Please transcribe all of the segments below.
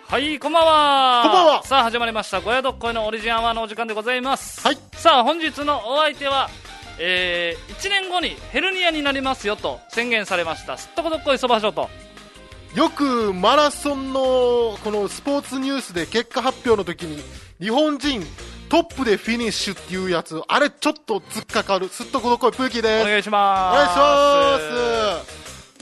はい、こんばんは。 こんばんは。 さあ始まりましたゴヤドッコイのオリジンアワーのお時間でございます。 はい。 さあ本日のお相手は、1年後にヘルニアになりますよと宣言されましたすっとこどっこいそばしょと。 よくマラソンのこのスポーツニュースで結果発表の時に日本人トップでフィニッシュっていうやつ、あれちょっと突っかかるすっとこどっこいプーキーです。 お願いします。 お願いします。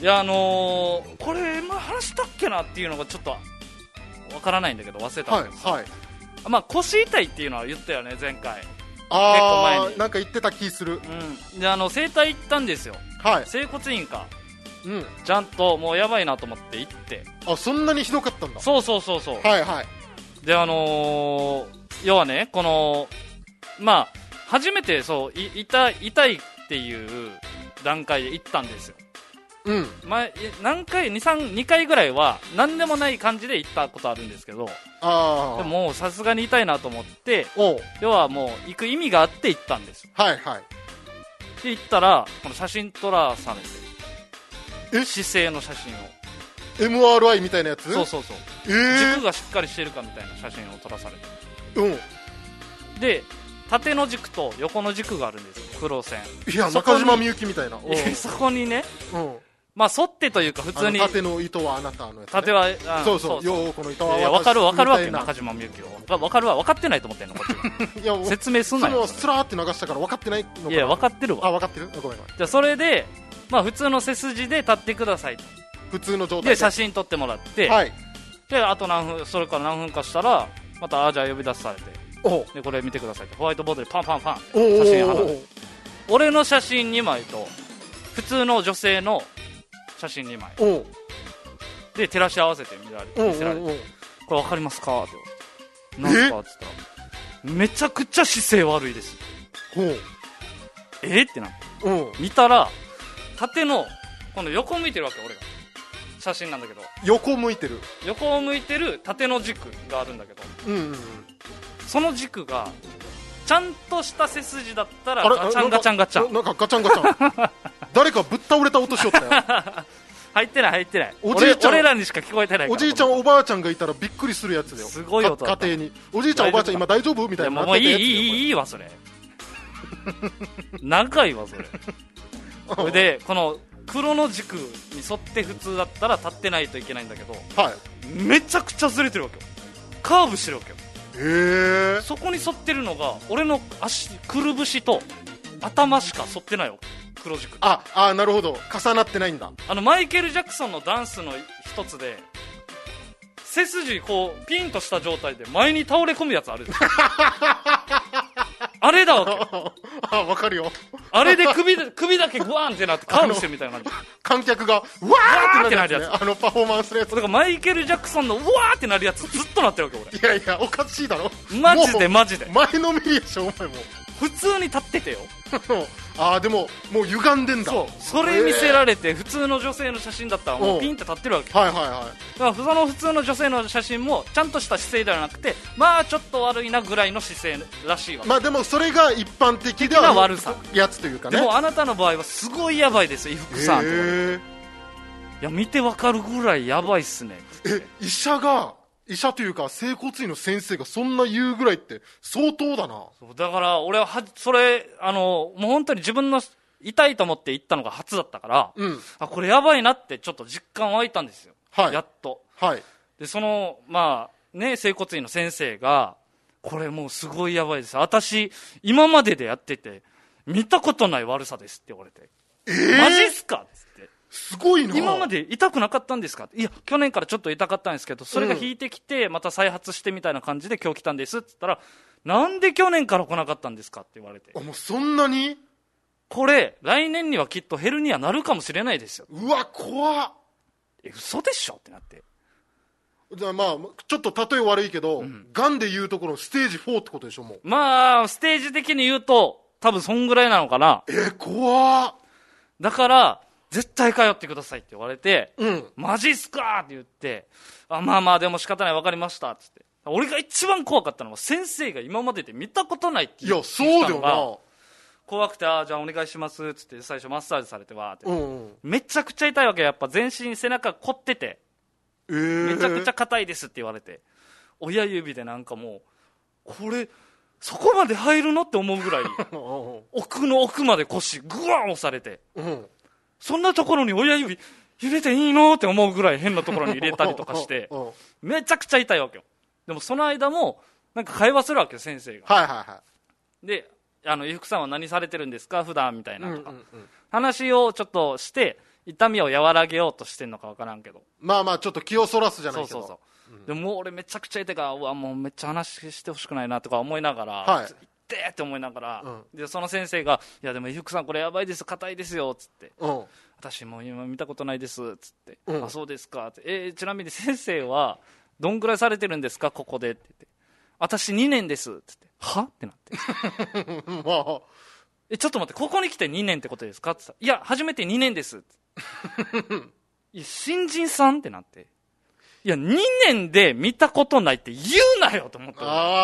いやこれ前話したっけなっていうのがちょっとわからないんだけど忘れたんですけど、 はいはい。 まあ腰痛いっていうのは言ったよね前回。 あー、 結構前になんか言ってた気する。 うん。で整体行ったんですよ。 はい。 整骨院か。 うん。 ちゃんともうやばいなと思って行って。 あ、そんなにひどかったんだ。 そうそうそうそう。 はいはい。 で要はねこのまあ初めてそう痛いっていう段階で行ったんですよ。 うん。 2回ぐらいは何でもない感じで行ったことあるんですけど、 あでもさすがに痛いなと思って、 おう。 要はもう行く意味があって行ったんですよ。 はいはい。 で行ったらこの写真撮らされて、 え、 姿勢の写真を。 MRI みたいなやつ。 そうそうそう、軸がしっかりしてるかみたいな写真を撮らされて、 うん。 で縦の軸と横の軸があるんですよ、黒線。 いや、中島みゆきみたいな。 そこにね、 うん。 まあ沿ってというか普通に縦の糸はあなたのやつ、ね、 縦はそうそう、ようこの糸は私分かるわけよ、 みたいな。 中島みゆきを分かるわ、分かってないと思ってんのこっちがいや説明すんなよ。 そのスラーって流したから分かってないのかな。 いや分かってるわ。 あ、分かってる。ごめんごめん。 じゃあそれでまあ普通の背筋で立ってくださいと。 普通の状態で写真撮ってもらって、 はい。 であとそれから何分かしたらまたじゃあ呼び出されて、 おうでこれ見てくださいとホワイトボードでパンパンパンおう写真貼られて、 おうおう俺の写真2枚と普通の女性の写真2枚おうで照らし合わせて見せられて、これ分かりますかって言われて、なんすかって言ったらめちゃくちゃ姿勢悪いです。 おうってなっておう見たら縦のこの横向いてるわけ、俺が写真なんだけど横向いてる。 横を向いてる縦の軸があるんだけど、 うんうんうん。 その軸がちゃんとした背筋だったらあれガチャンガチャンガチャン、 なんかガチャンガチャン誰かぶっ倒れた音しよったよ入ってないおじいちゃん俺らにしか聞こえてないから。 おじいちゃんおばあちゃんがいたらびっくりするやつだよ。 すごい音だった。 家庭におじいちゃんおばあちゃん今大丈夫みたいな。 もういいわそれ長いわそれそれでこの黒の軸に沿って普通だったら立ってないといけないんだけど、 はい。 めちゃくちゃずれてるわけよ、カーブしてるわけよ。 へえ。 そこに沿ってるのが俺のくるぶしと頭しか沿ってないよ、黒軸。 あ、なるほど、重なってないんだ。 マイケル・ジャクソンのダンスの一つで背筋こうピンとした状態で前に倒れ込むやつあるあれだわけわかるよ。 あれで首だけグワーンってなってカーブしてるみたいな感じ。 観客がうわーってなるやつ、ね、パフォーマンスのやつ。 だからマイケル・ジャクソンのうわーってなるやつずっとなってるわけ俺。 いやおかしいだろマジで前のめりでしょお前も普通に立っててよでももう歪んでんだ。 それ見せられて、普通の女性の写真だったらもうピンって立ってるわけ。 はいはいはい。 だからその普通の女性の写真もちゃんとした姿勢ではなくて、まあちょっと悪いなぐらいの姿勢らしいわけ。 まあでもそれが一般的では悪さやつというかね。 でもあなたの場合はすごいやばいですよ、伊福さんって。いや見てわかるぐらいやばいっすね。 医者というか整骨院の先生がそんな言うぐらいって相当だな。 だから俺はそれもう本当に自分の痛いと思って行ったのが初だったから、これやばいなってちょっと実感湧いたんですよ、はい、やっと、はい、でそのまあね整骨院の先生がこれもうすごいやばいです、私今まででやってて見たことない悪さですって言われて、マジっすかってすごいな。 今まで痛くなかったんですか。いや去年からちょっと痛かったんですけどそれが引いてきてまた再発してみたいな感じで今日来たんですって言ったら、なんで去年から来なかったんですかって言われて、 もうそんなにこれ来年にはきっとヘルニアなるかもしれないですよ。 うわ怖っ。 嘘でしょってなって、 じゃあまあちょっと例え悪いけど、がんでいうところのステージ4ってことでしょ。もうまあステージ的に言うと多分そんぐらいなのかな。 怖っ。 だから絶対通ってくださいって言われて、マジっすかって言って、まあまあでも仕方ない分かりましたっつって、俺が一番怖かったのは先生が今までで見たことないって言ってたのが、いやそうだよな、怖くて、じゃあお願いしますっつって最初マッサージされてわーって、めちゃくちゃ痛いわけ。やっぱ全身背中凝ってて、 めちゃくちゃ硬いですって言われて、親指でなんかもうこれそこまで入るのって思うぐらい奥の奥まで腰グワン押されて、そんなところに親指入れていいのって思うぐらい変なところに入れたりとかしてめちゃくちゃ痛いわけよ。でもその間もなんか会話するわけよ先生が。で、伊福さんは何されてるんですか普段みたいなとか、話をちょっとして痛みを和らげようとしてんのか分からんけど、 まあまあちょっと気をそらすじゃないけど、 そうでももう俺めちゃくちゃ痛いから、うわもうめっちゃ話してほしくないなとか思いながら、痛えって思いながら、でその先生がいやでも伊福さんこれやばいです硬いですよっつって、私もう今見たことないですっつって、あそうですかって、ちなみに先生はどんぐらいされてるんですかここでって言って、私2年ですっつって、はってなってまあ、ちょっと待ってここに来て2年ってことですかって言ったら、いや初めて2年ですっていや新人さんってなって、いや2年で見たことないって言うなよと思って。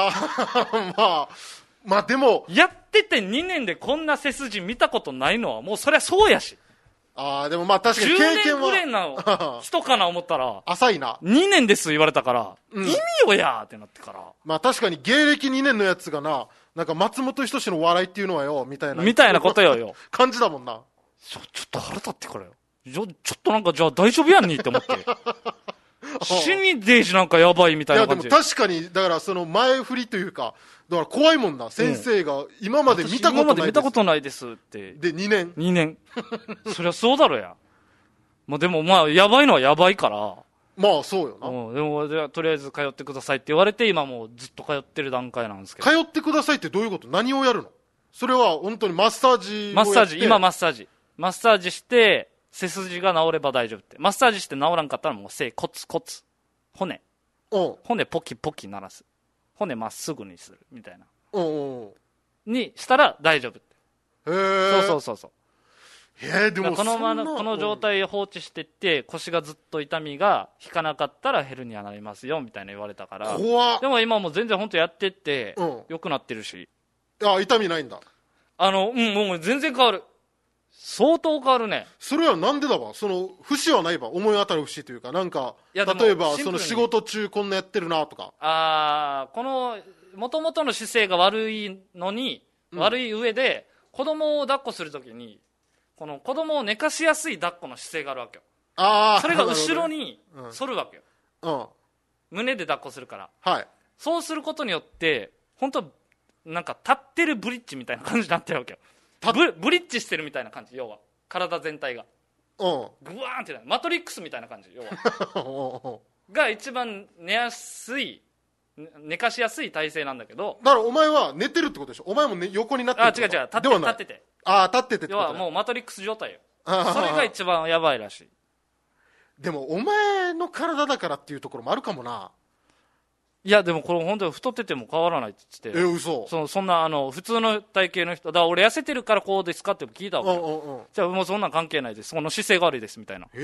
まあでもやってて2年でこんな背筋見たことないのはもうそりゃそうやし、 でもまあ確かに経験は 10年ぐらいの人かな思ったら浅いな。 2年です言われたから、意味よやってなってから、 まあ確かに芸歴2年のやつがなんか松本人志の笑いっていうのはよみたいなことよ感じだもんな。 ちょっと腹立ってからよ、ちょっとなんかじゃあ大丈夫やんにって思って死にデージなんかやばいみたいな感じ。 いやでも確かにだからその前振りというか、だから怖いもんな、先生が今まで見たことないですってで2年そりゃそうだろや。まあでもまあやばいのはやばいから、 まあそうよな。 でもじゃあとりあえず通ってくださいって言われて今もうずっと通ってる段階なんですけど。 通ってくださいってどういうこと？何をやるの？それは本当にマッサージをやって。 今マッサージして背筋が治れば大丈夫って。マッサージして治らんかったらもうコツコツ骨ポキポキ鳴らす、骨まっすぐにするみたいなにしたら大丈夫って。そうでもこの状態を放置してって腰がずっと痛みが引かなかったらヘルニアになりますよみたいな言われたから。でも今もう全然本当やってって良くなってるし。 痛みないんだ。 もう全然変わる、相当変わるね。 それはなんでだわ。その節はないわ、思い当たる節というか、なんか例えばその仕事中こんなやってるなとか。 この元々の姿勢が悪いのに、悪い上で子供を抱っこするときにこの子供を寝かしやすい抱っこの姿勢があるわけよ。それが後ろに反るわけよ、胸で抱っこするから、そうすることによって本当なんか立ってるブリッジみたいな感じになってるわけよ。ブリッジしてるみたいな感じ、要は体全体がグワーンってなる、マトリックスみたいな感じ、要はが一番寝かしやすい体勢なんだけど。 だからお前は寝てるってことでしょ。お前も、横になってるってこと。 違う立ってて立っててってこと、ね、 要はもうマトリックス状態よそれが一番やばいらしい。 でもお前の体だからっていうところもあるかもな。 いやでもこれ本当に太ってても変わらないって言って。 嘘。 そんな普通の体型の人だから、俺痩せてるからこうですかって聞いたわけ。じゃあもうそんなん関係ないです、その姿勢が悪いですみたいな。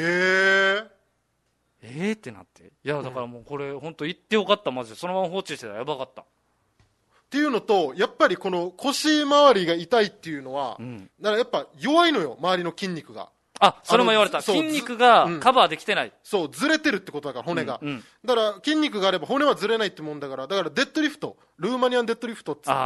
ってなって、いやだからもうこれ本当言ってよかった、マジで。そのまま放置してたらやばかったっていうのと、やっぱりこの腰周りが痛いっていうのは、だからやっぱ弱いのよ、周りの筋肉が。 それも言われた。筋肉がカバーできてない。 ずれてるってことだから、骨が。だから筋肉があれば骨はずれないってもんだから、だからデッドリフト、ルーマニアンデッドリフトっつって、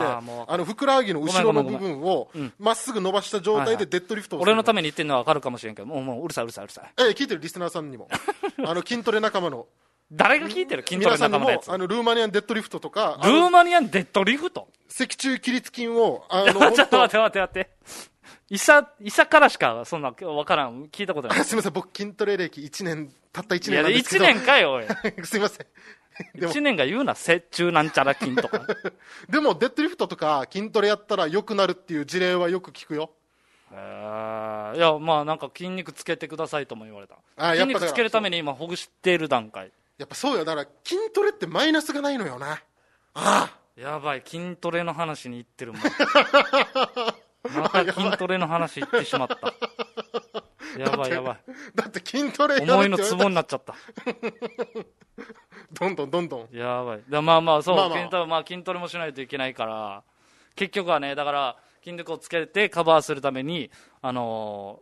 ふくらはぎの後ろの部分をまっすぐ伸ばした状態でデッドリフトをする。 俺のために言ってるのは分かるかもしれんけど、もううるさい。 聞いてるリスナーさんにも筋トレ仲間の誰が聞いてる筋トレ仲間のやつ。 ルーマニアンデッドリフトとか。 ルーマニアンデッドリフト、 脊柱起立筋をちょっと待って医者からしかそんな分からん、聞いたことない。 すみません、僕筋トレ歴たった1年なんですけど。 いや1年かよおいすみません 1年が言うな、脊柱なんちゃら筋とかでもデッドリフトとか筋トレやったら良くなるっていう事例はよく聞くよ。 いやまあなんか筋肉つけてくださいとも言われた。筋肉つけるために今ほぐしている段階。 やっぱそうよ。だから筋トレってマイナスがないのよな。 やばい、筋トレの話に行ってるもんまた筋トレの話行ってしまったやばいだって筋トレやるって思いのツボになっちゃったどんどんやばい。まあそう、筋トレもしないといけないから、結局はね、だから筋肉をつけてカバーするためにちょ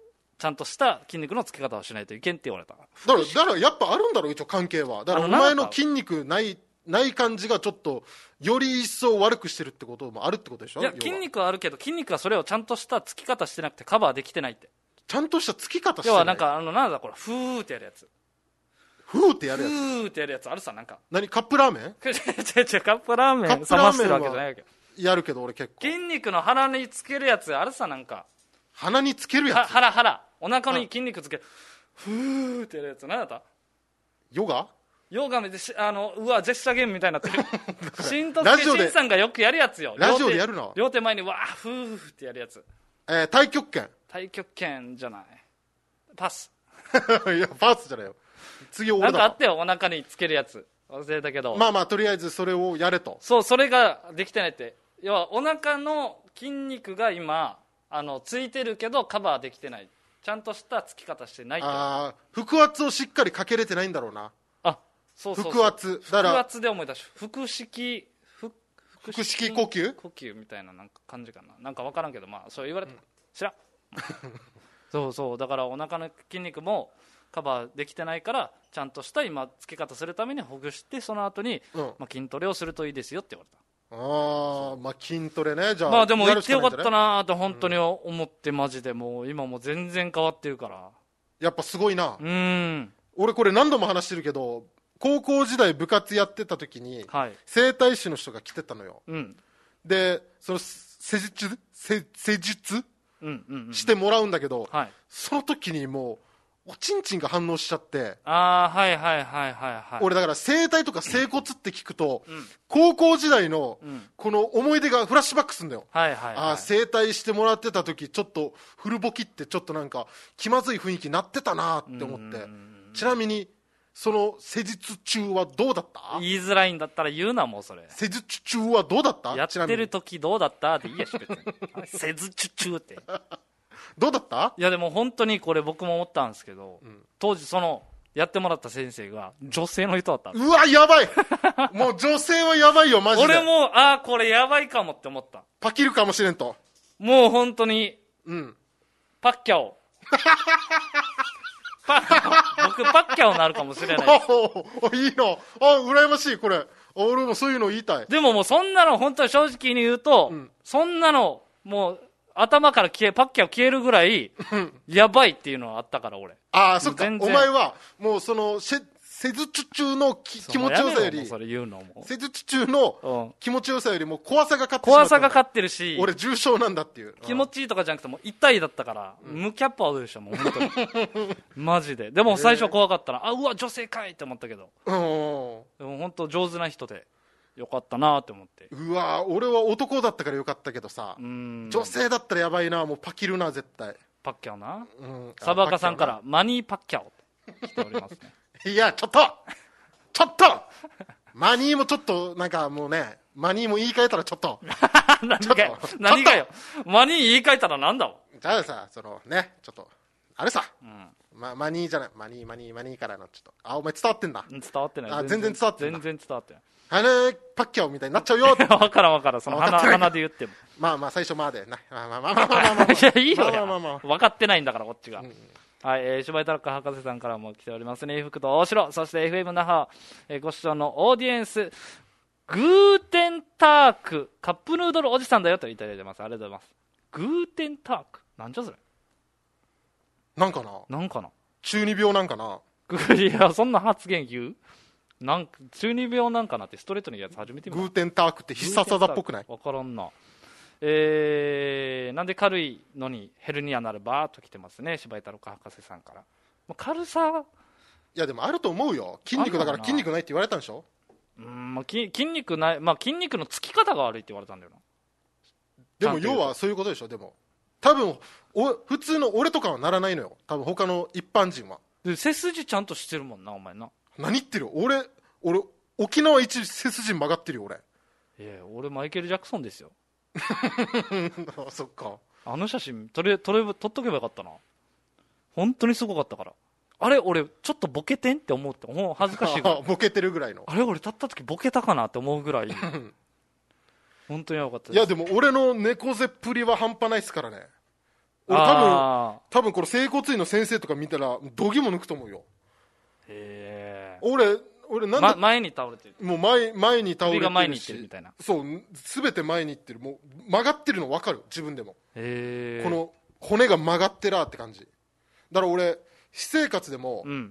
ちゃんとした筋肉のつけ方をしないといけんって言われた。 だからやっぱあるんだろう、一応関係は。だからお前の筋肉ない感じがちょっとより一層悪くしてるってこともあるってことでしょ。 いや筋肉はあるけど、筋肉はそれをちゃんとしたつき方してなくてカバーできてないって。 ちゃんとしたつき方してない。 要はなんかなんだこれ、フーってやるやつ。 フーってやるやつ。 フーってやるやつあるさ、なんか。 何、カップラーメン？ 違うカップラーメン冷ましてるわけじゃないけど。 やるけど俺結構。 筋肉の腹につけるやつあるさ、なんか。 鼻につけるやつ？ 腹。お腹に筋肉つける。フーってやるやつ。何だった？ ヨガめでうわ、ジェスチャーゲームみたいになってる。新藤健さんがよくやるやつよ。 ラジオでやるの？ 両手前にわー、フーってやるやつ。 太極拳。 太極拳じゃない。パス。 いや、パスじゃないよ。次俺だ。 なんかあってよ、お腹につけるやつ。忘れたけど。 まあとりあえずそれをやれと。 そう、それができてないって。要は、お腹の筋肉が今、ついてるけどカバーできてない。ちゃんとしたつき方してないって。 腹圧をしっかりかけれてないんだろうな。 そう腹圧。だから腹圧で思い出し、腹式呼吸みたいななんか感じかな。なんか分からんけど、まあそう言われた。知らん。そうだからお腹の筋肉もカバーできてないから、ちゃんとした今つけ方するためにほぐして、その後に、筋トレをするといいですよって言われた。 筋トレね。じゃあでも行ってよかったなと本当に思って、マジでもう今も全然変わってるから。 やっぱすごいな。俺これ何度も話してるけど、高校時代部活やってた時に、整体師の人が来てたのよ。でその施術してもらうんだけど、その時にもうおちんちんが反応しちゃって。俺だから整体とか整骨って聞くと、高校時代のこの思い出がフラッシュバックするんだよ。整体してもらってた時ちょっとフルボキってちょっとなんか気まずい雰囲気になってたなって思って。ちなみにその施術中はどうだった？ 言いづらいんだったら言うな、もうそれ。 施術中はどうだった？ やってる時どうだったっていいやし、別に。施術中ってどうだった？ いやでも本当にこれ僕も思ったんですけど、当時そのやってもらった先生が女性の人だったんです。 うわ、やばい。もう女性はやばいよ、マジで。 俺もこれやばいかもって思った。 パキるかもしれんと。 もう本当にパッキャオ僕パッキャオになるかもしれないです。 いいの。羨ましい。これ俺もそういうの言いたい。 でももうそんなの本当に正直に言うと、そんなのもう頭からパッキャオ消えるぐらいやばいっていうのはあったから。俺そっか。お前はもうその施術中の気持ちよさより、施術中の気持ちよさよりも怖さが勝ってしまった。 怖さが勝ってるし、 俺重症なんだっていう。 気持ちいいとかじゃなくても痛いだったから、無キャップアウトでしたもん本当に。マジで。でも最初は怖かったな。うわ女性かいって思ったけど、でも本当上手な人でよかったなって思って。 うわ、俺は男だったからよかったけどさ、女性だったらやばいな。もうパキるな絶対。 パッキャオな。サバカさんからマニーパッキャオと来ておりますね。 いや、ちょっとマニーもちょっと、なんかもうね、マニーも言い換えたらちょっと。 何がよ。マニー言い換えたらなんだわ。 じゃあさ、そのね、ちょっと、あれさ、マニーじゃない、マニーからのちょっと、お前伝わってんだ。 伝わってない。 全然伝わってない。 全然伝わってない。 パッキャオみたいになっちゃうよって。 わからん、その鼻で言っても。 まあ、最初でな。 いや、いいよ。分かってないんだから、こっちが。はい、柴井太郎博士さんからも来ておりますね。福と大城、そして FM 那覇、ご視聴のオーディエンス、グーテンターク、カップヌードルおじさんだよといただいてます。ありがとうございます。グーテンターク、なんじゃそれ。 なんかな中二病なんかな。 いや、そんな発言言う？中二病なんかなってストレートのやつ初めて見た。 グーテンタークって必殺技っぽくない？ わからんな。なんで軽いのにヘルニアなるばーと来てますね、柴井太郎博士さんから。軽さは、 いやでもあると思うよ。筋肉だから筋肉ないって言われたんでしょ。 筋肉ない、筋肉のつき方が悪いって言われたんだよな。 でも要はそういうことでしょ。でも多分普通の俺とかはならないのよ、多分他の一般人は。 背筋ちゃんとしてるもんな、お前な。 何言ってる。俺沖縄一背筋曲がってるよ俺。 俺マイケル・ジャクソンですよ。 そっか。 あの写真撮っとけばよかったな。本当にすごかったから。あれ俺ちょっとボケてんって思って、恥ずかしいぐらい。 ボケてるぐらいの。 あれ俺立った時ボケたかなって思うぐらい本当によかったです。 いやでも俺の猫背っぷりは半端ないっすからね。 俺多分これ整骨院の先生とか見たらどぎも抜くと思うよ。 へえ。 俺なんだ、 前に倒れてる。 もう前に倒れてるし、 首が前に行ってるみたいな。 そう、全て前に行ってる。もう曲がってるの分かる、自分でも。 へえ。 この骨が曲がってらーって感じだから俺私生活でも、 うん、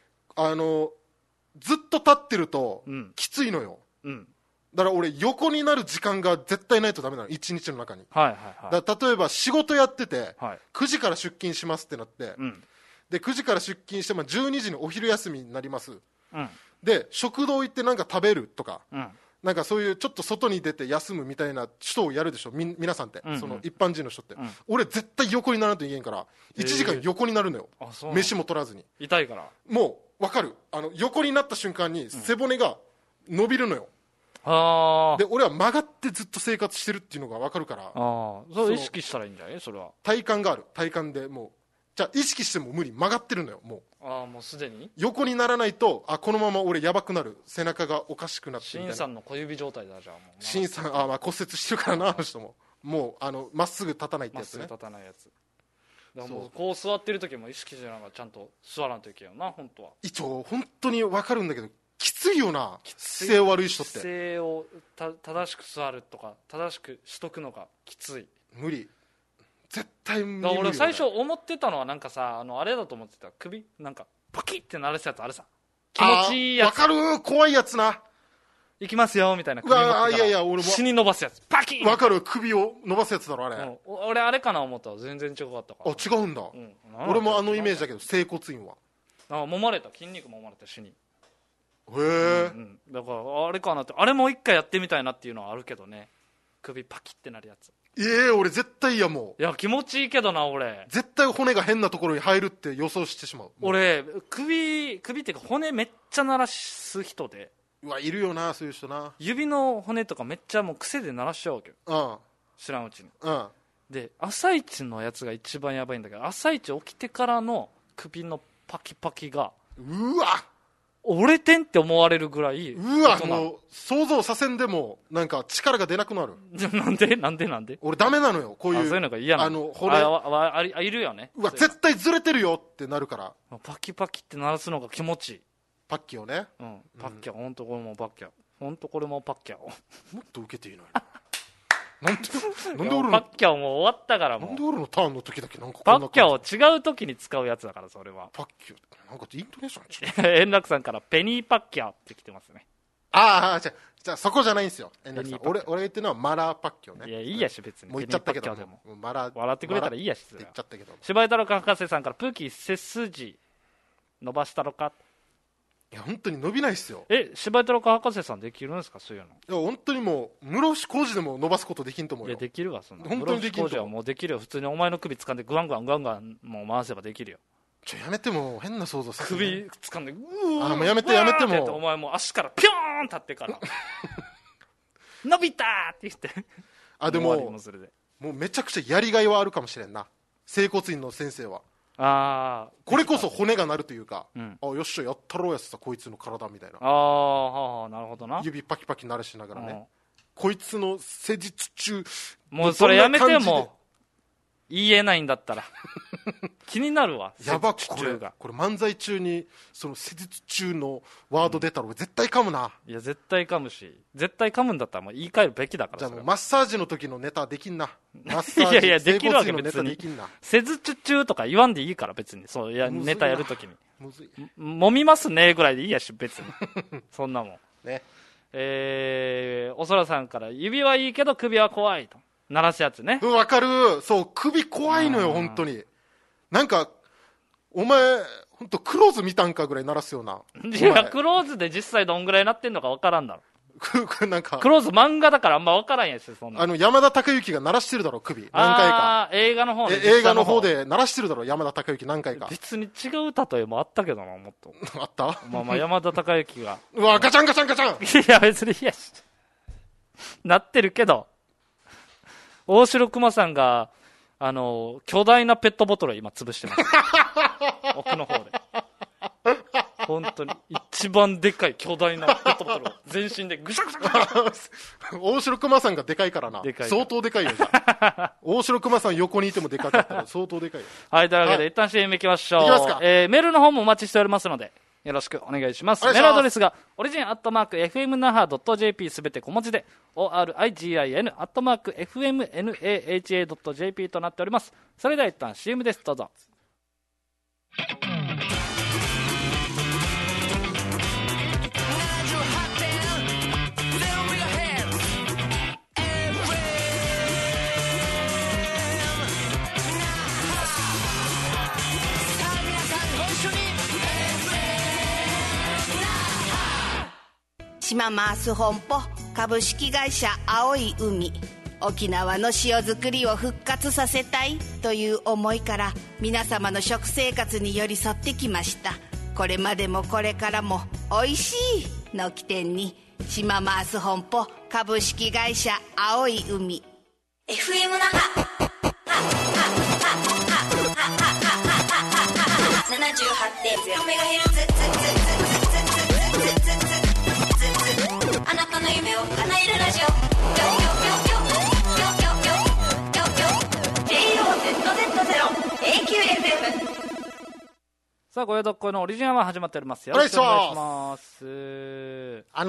ずっと立ってるときついのよ、 うん、 だから俺横になる時間が絶対ないとダメなの、一日の中に。 はいはいはい。 だから例えば仕事やってて、 はい、 9時から出勤しますってなって、うん、で9時から出勤して、12時にお昼休みになります、うん、で食堂行ってなんか食べるとか、うん、なんかそういうちょっと外に出て休むみたいな人をやるでしょ、皆さんって、うんうん、その一般人の人って、うん、俺絶対横にならないといけんから1時間横になるのよ、飯も取らずに。 痛いからもう分かる、横になった瞬間に背骨が伸びるのよ、 うん、 で俺は曲がってずっと生活してるっていうのが分かるから、 そう意識したらいいんじゃない？それは体感がある、体感でもうじゃあ意識しても無理、曲がってるのよ、もうもうすでに横にならないとこのまま俺やばくなる、背中がおかしくなってみたいな。 シンさんの小指状態だ。じゃあもうシンさん骨折してるからな、あの人ももうまっすぐ立たないってやつね。 まっすぐ立たないやつだからもうこう座ってる時も意識しながらちゃんと座らんといけんよな、本当は。 一応本当に分かるんだけどきついよな、姿勢悪い人って。 姿勢を正しく座るとか正しくしとくのがきつい。 無理、絶対無理。 俺最初思ってたのはなんかさ、あれだと思ってた、首なんかパキッって鳴らすやつあるさ、気持ちいいやつ。 分かる、怖いやつな、 行きますよみたいな。首持ってたらいやいや俺も死に伸ばすやつ、パキッ。 分かる、首を伸ばすやつだろあれ、うん、 俺あれかな思ったら全然違かったから。 違うんだ、うん、俺もイメージだけど整骨院は揉まれた、筋肉揉まれた、死に。 へえ、 だからあれかなって、あれもう一回やってみたいなっていうのはあるけどね、首パキッてなるやつ。 俺絶対嫌。もういや気持ちいいけどな、俺絶対骨が変なところに入るって予想してしまう。 俺首っていうか骨めっちゃ鳴らす人で、 いるよなそういう人な。 指の骨とかめっちゃもう癖で鳴らしちゃうわけよ、うん、知らんうちに、うん、で朝一のやつが一番やばいんだけど、朝一起きてからの首のパキパキがうわ折れてんって思われるぐらい。 うわもう想像させんでもなんか力が出なくなる。 なんで俺ダメなのよ、こういう。 そういうのが嫌なの。骨いるよね。 絶対ずれてるよってなるから。 パキパキって鳴らすのが気持ちいい。 パッキャオね、 うん、パッキャオ、本当これもパッキャオ、本当これもパッキャオ。 もっと受けていいのになんで俺のパッキャオもう終わったから。もうなんで俺のターンの時だけなんかパッキャオ違う時に使うやつだから、それは。 パッキャオなんかイントネーション円楽さんからペニーパッキャオって来てますね。 じゃあそこじゃないんですよ、円楽さん。俺が言ってるのはマラーパッキャオね。 いやいいやし別に。 もう言っちゃったけど、 笑ってくれたらいいやし。 言っちゃったけど。 柴井太郎博士さんからプーキー背筋伸ばしたろか。 いや本当に伸びないっすよ。 柴井太郎博士さんできるんですか、そういうの。 いや本当にもう室伏広治でも伸ばすことできんと思うよ。 いやできるわ、そんな。 本当にできんと思う。 室伏広治はもうできるよ、普通にお前の首掴んでグワングワンもう回せばできるよ。 やめて、もう変な想像させて。 首掴んでもうやめてもう。 お前もう足からピョーン立ってから伸びたーって言ってでももうめちゃくちゃやりがいはあるかもしれんな、整骨院の先生は。これこそ骨が鳴るというか、よっしゃやったろうやつさこいつの体みたいな。 なるほどな。 指パキパキ鳴らしながらね、こいつの施術中もうそれやめて、も言えないんだったら気になるわ。 やば、これ漫才中にその施術中のワード出たら俺絶対噛むな。 いや絶対噛むし、絶対噛むんだったらもう言い換えるべきだから。 じゃあもうマッサージの時のネタできんな。マッサージいやできるわけ別に。 できんな。 施術中とか言わんでいいから別に。そうネタやる時にむずい揉みますねぐらいでいいやし別にそんなもんね。 おそらさんから指はいいけど首は怖いと鳴らすやつね。 わかる。そう首怖いのよ本当に。なんかお前本当クローズ見たんかぐらい鳴らすような。 いやクローズで実際どんぐらい鳴ってんのか分からんだろなんかクローズ漫画だからあんま分からんやつ。そんな山田孝之が鳴らしてるだろ首何回か。 映画の方ね。 映画の方で鳴らしてるだろ山田孝之何回か。 別に違う例えもあったけどな、もっとあった。 まあ山田孝之がうわガチャンガチャンガチャン。 いや別にいやなってるけど、大城熊さんが巨大なペットボトルを今潰してます奥の方で本当に一番でかい巨大なペットボトルを全身でぐしゃぐしゃぐしゃ大城熊さんがでかいからな。 でかい相当でかいよ、じゃあ。大城熊さん横にいてもでかかったら相当でかいよ。 はい、というわけで、一旦 CM 行きましょう。 行きますか。 メールの方もお待ちしておりますので、よろしくお願いします。メールアドレスが、オリジン@fmnaha.jp すべて小文字で、origin@fmnaha.jp となっております。それでは一旦 CM です。どうぞ。 島マース本舗株式会社青い海、沖縄の塩作りを復活させたいという思いから皆様の食生活に寄り添ってきました。これまでもこれからもおいしいの起点に島マース本舗株式会社青い海。 FM 那覇 78.0MHz、あなたの夢を叶えるラジオ。JOZZ0AQFM。 さあ、ご用読のオリジナルは始まっておりますよ。 よろしくお願いします。 はい、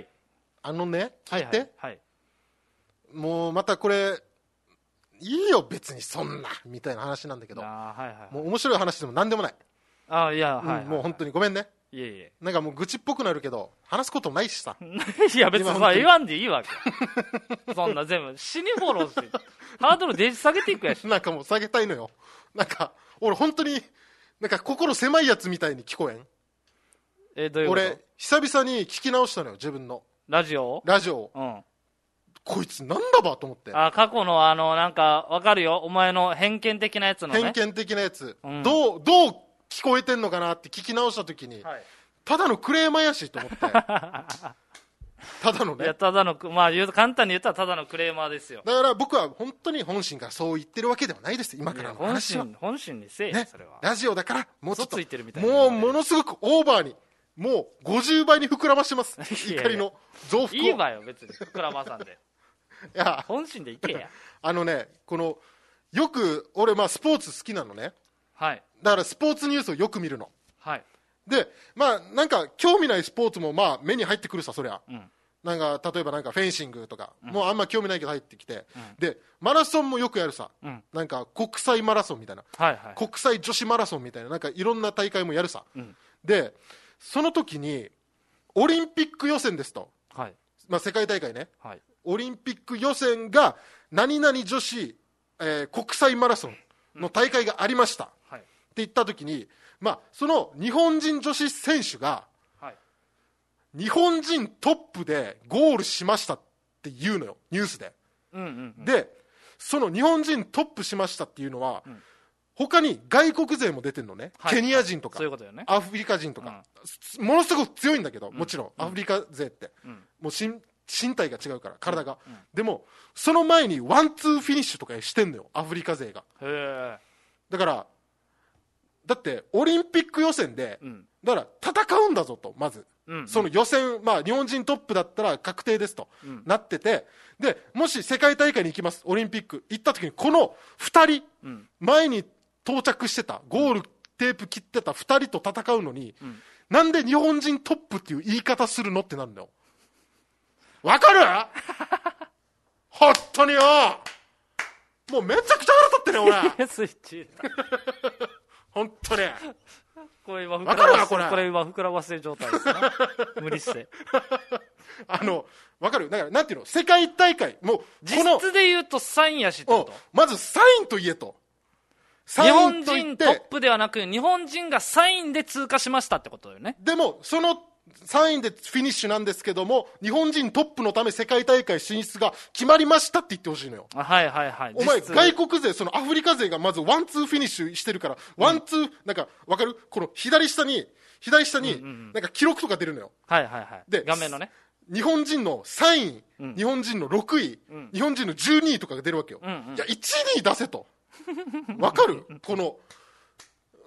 聞いて、 はいはい、 もうまたこれいいよ別にそんなみたいな話なんだけど、 はいはい、 もう面白い話でも何でもない。 いや、はいはいはい、 もう本当にごめんね。 いえいえ、 なんかもう愚痴っぽくなるけど話すことないしさ。 いや別にさ言わんでいいわけそんな全部死にフォローしてハードルデージ下げていくやし。 なんかもう下げたいのよ。なんか俺本当になんか心狭いやつみたいに聞こえん。 どういうこと？ 俺久々に聞き直したのよ、自分のラジオ。 うん、こいつなんだばと思って。 過去のなんかわかるよ、お前の偏見的なやつのね。 偏見的なやつ、 うん、 どう聞こえてんのかなって聞き直した時に、はい、ただのクレーマーやしと思ってただのね。 いや、ただの、まあ簡単に言ったらただのクレーマーですよ。 だから僕は本当に本心からそう言ってるわけではないです、今からの話は。 本心にせえ、 ね、 それはラジオだからもうちょっとついてるみたいな、 もうものすごくオーバーに、もう50倍に膨らましてます怒りの増幅を。 いいわよ別に膨らまさんでいや本心でいけやこのよく俺スポーツ好きなのね。 はい。 だからスポーツニュースをよく見るの。 はい。 でなんか興味ないスポーツも目に入ってくるさ、そりゃ、うん、なんか例えばなんかフェンシングとか、うん、もうあんま興味ないけど入ってきて、うん、でマラソンもよくやるさ、うん、なんか国際マラソンみたいな、はいはい、国際女子マラソンみたいな、なんかいろんな大会もやるさ、うん、でその時にオリンピック予選ですと、はい、世界大会ね、はい、オリンピック予選が何々女子、国際マラソンの大会がありました、はい、って言った時に、その日本人女子選手が、はい、日本人トップでゴールしましたって言うのよ、ニュースで、うんうんうん、でその日本人トップしましたっていうのは、うん、他に外国勢も出てるのね、はい、ケニア人とか、そういうことよね、アフリカ人とか、うん、ものすごく強いんだけど、もちろん、アフリカ勢って、もう身体が違うから体が、でもその前にワンツーフィニッシュとかしてんのよ、アフリカ勢が。へだからだってオリンピック予選で、だから戦うんだぞと、まず、その予選、日本人トップだったら確定ですと、なってて、でもし世界大会に行きます、オリンピック行った時にこの2人、前に到着してたゴールテープ切ってた2人と戦うのに、なんで日本人トップっていう言い方するのってなるんだよ。わかる本当によ、もうめちゃくちゃ腹立ってね俺スイッチ本当にこれ今膨らませる状態ですね無理してわかる、だからなんていうの、世界大会もう実質で言うとサインやしってこと、 まずサインと言えと、 日本人トップではなく日本人がサインで通過しましたってことよね。 でもそのサインでフィニッシュなんですけども、日本人トップのため世界大会進出が決まりましたって言ってほしいのよ。 はいはいはい。 お前外国勢、そのアフリカ勢がまずワンツーフィニッシュしてるから、ワンツー、なんか分かる、この左下になんか記録とか出るのよ。 はいはいはい。 で画面のね、 日本人の3位、日本人の6位、日本人の12位とかが出るわけよ。いや1位出せと分かるこの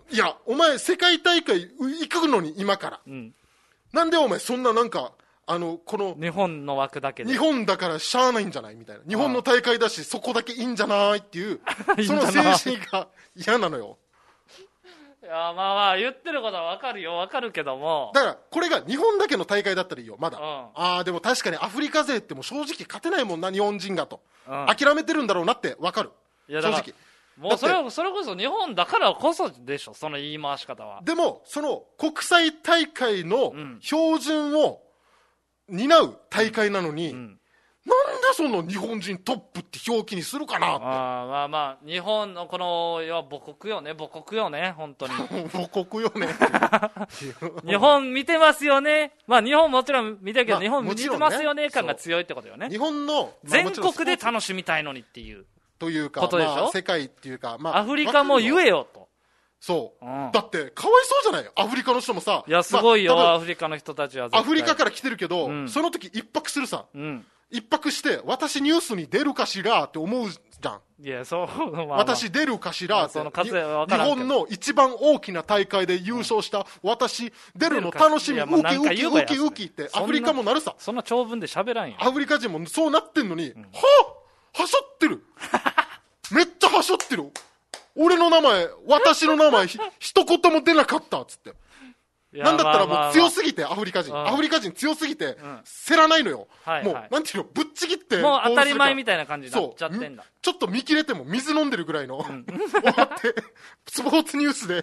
いやお前世界大会行くのに今から、なんでお前そんななんかこの日本の枠だけで日本だからしゃあないんじゃないみたいな、日本の大会だしそこだけいいんじゃないっていうその精神が嫌なのよ。 いやまあ言ってることは分かるよ、分かるけども、 だからこれが日本だけの大会だったらいいよまだ、でも確かにアフリカ勢ってもう正直勝てないもんな日本人がと、諦めてるんだろうなって分かる。正直もうそれこそ日本だからこそでしょ、その言い回し方は。 でもその国際大会の標準を担う大会なのに、なんでその日本人トップって表記にするかなって。 まあ日本のこの母国よね本当に母国よね日本見てますよね。まあ日本もちろん見てるけど、日本見てますよね感が強いってことよね。 日本の、 全国で楽しみたいのにっていうというかことでしょ、 世界っていうか、 アフリカも言えよと。 そう、だってかわいそうじゃないアフリカの人もさ。 いやすごいよ、アフリカの人たちはアフリカから来てるけど、その時一泊するさ、一泊して私ニュースに出るかしらって思うじゃん。 いやそう、 私出るかしらって、日本の一番大きな大会で優勝した私出るの楽しみ、ウキウキウキウキってアフリカもなるさ。 そんな長文で喋らんよ。 アフリカ人もそうなってんのに、はしょってるめっちゃはしょってる。俺の名前私の名前一言も出なかったっつって、なんだったらもう強すぎてアフリカ人強すぎてせらないのよ、もうなんていうのぶっちぎってもう当たり前みたいな感じになっちゃってんだ。 ちょっと見切れても水飲んでるぐらいの、スポーツニュースで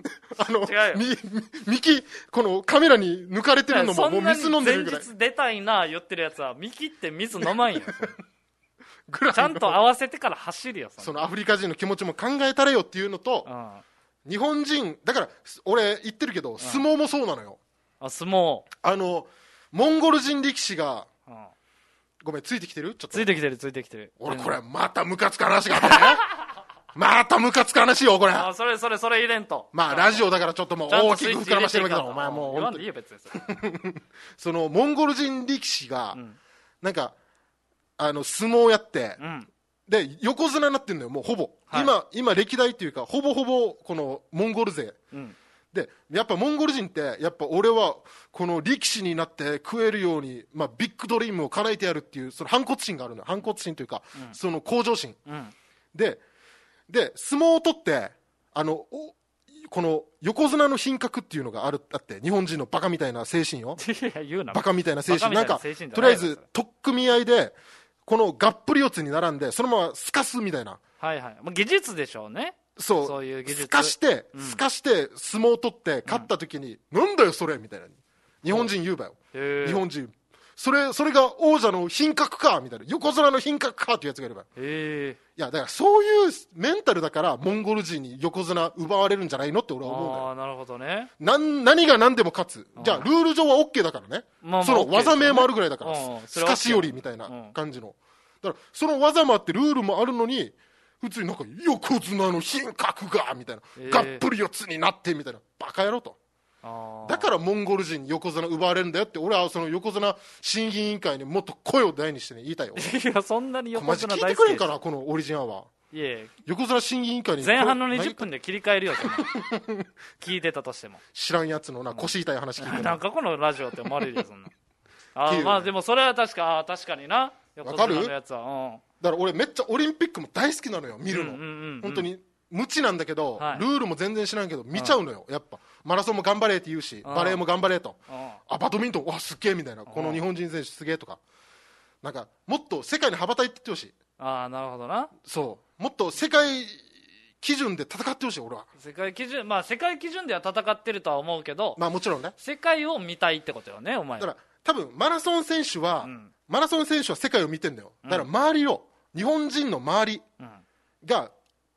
このカメラに抜かれてるのももう水飲んでるぐらい。 前日出たいな言ってるやつは見切って水飲まんよちゃんと合わせてから走るよ。 そのアフリカ人の気持ちも考えたれよっていうのと、日本人だから俺言ってるけど、相撲もそうなのよ。 相撲モンゴル人力士が、ごめんついてきてる？ちょっとついてきてる。 俺これまたムカつく話があったねまたムカつく話よこれ。 それ入れんと。 まあラジオだからちょっともう大きく膨らましてるわけだ。お前もう言わんでいいよ別にそのモンゴル人力士が、なんか相撲やって、で横綱になってんのよもうほぼ、今歴代っていうかほぼこのモンゴル勢、でやっぱモンゴル人ってやっぱ俺はこの力士になって食えるように、ビッグドリームを叶えてやるっていうその反骨心があるのよ。反骨心というか、その向上心、で相撲を取ってこの横綱の品格っていうのがあって日本人のバカみたいな精神よバカみたいな精神なんかとりあえず取っ組み合いでこのがっぷり四つに並んでそのまますかすみたいな、 技術でしょうね。そういう技術すかして相撲を取って勝った時に、なんだよそれみたいな日本人言うばよ。日本人それが王者の品格かみたいな、横綱の品格かっていうやつがいれば、いやだからそういうメンタルだからモンゴル人に横綱奪われるんじゃないのって俺は思うんだよ。 なるほどね。 何が何でも勝つ、じゃあルール上は OK だからね、その技名もあるぐらいだから、すかしよりみたいな感じの、だからその技もあってルールもあるのに普通になんか横綱の品格がみたいな、がっぷり四つになってみたいなバカ野郎と。だからモンゴル人に横綱奪われるんだよって俺はその横綱審議委員会にもっと声を大にして、言いたいよ。 いやそんなに横綱大好きマジ聞いてくれんかなこのオリジンアワー。横綱審議委員会に前半の20分で切り替えるよ聞いてたとしても知らんやつの腰痛い話聞いてなんかこのラジオって思われるよそんなでもそれは確かにな横綱のやつは、 だから俺めっちゃオリンピックも大好きなのよ見るの、本当に無知なんだけど、ルールも全然知らんけど見ちゃうのよ、やっぱマラソンも頑張れって言うし、バレーも頑張れと、バドミントンわすっげえみたいな、この日本人選手すげえとか、なんかもっと世界に羽ばたいていってほしい。 なるほどな。 そうもっと世界基準で戦ってほしい俺は。 世界基準では戦ってるとは思うけど、 もちろんね世界を見たいってことよねお前。 だから多分マラソン選手は世界を見てんだよ。だから周りを日本人の周りが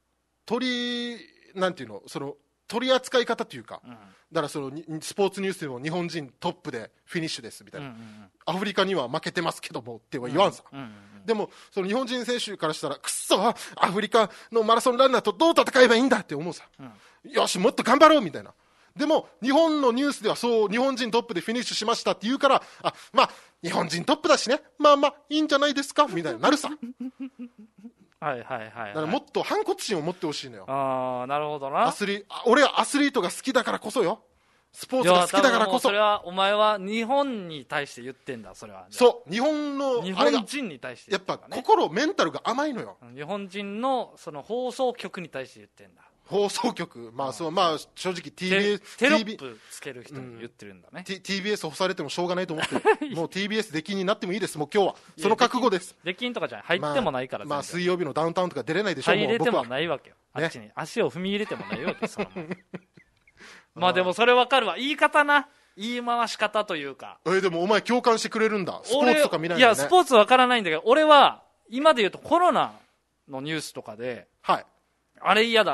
なんていうの、その取り扱い方というか、だからそのスポーツニュースでも日本人トップでフィニッシュですみたいな、アフリカには負けてますけどもっては言わんさ、でもその日本人選手からしたらくっそアフリカのマラソンランナーとどう戦えばいいんだって思うさ、よしもっと頑張ろうみたいな。でも日本のニュースではそう日本人トップでフィニッシュしましたって言うから、日本人トップだしね、いいんじゃないですかみたいになるさはいはいはい、はい、 だからもっと反骨心を持ってほしいのよ。 ああ、なるほどな。 俺はアスリートが好きだからこそよ。スポーツが好きだからこそ。 それはお前は日本に対して言ってんだ。それはそう日本人に対して、 ね、やっぱ心メンタルが甘いのよ。 日本人のその放送局に対して言ってんだ。 放送局、まあ正直 TBS テロップつける人に言ってるんだね。 TBS 干されてもしょうがないと思ってるもう TBS 出禁になってもいいです。もう今日はその覚悟です。 出禁とかじゃ入ってもないから、 まあ水曜日のダウンタウンとか出れないでしょう。 入れてもないわけよ、あっちに足を踏み入れてもないわけそのまあでもそれわかるわ、言い方な、言い回し方というか。 でもお前共感してくれるんだ。スポーツとか見ないんだね。 いやスポーツわからないんだけど、俺は今で言うとコロナのニュースとかで、 はい、 あれ嫌だ、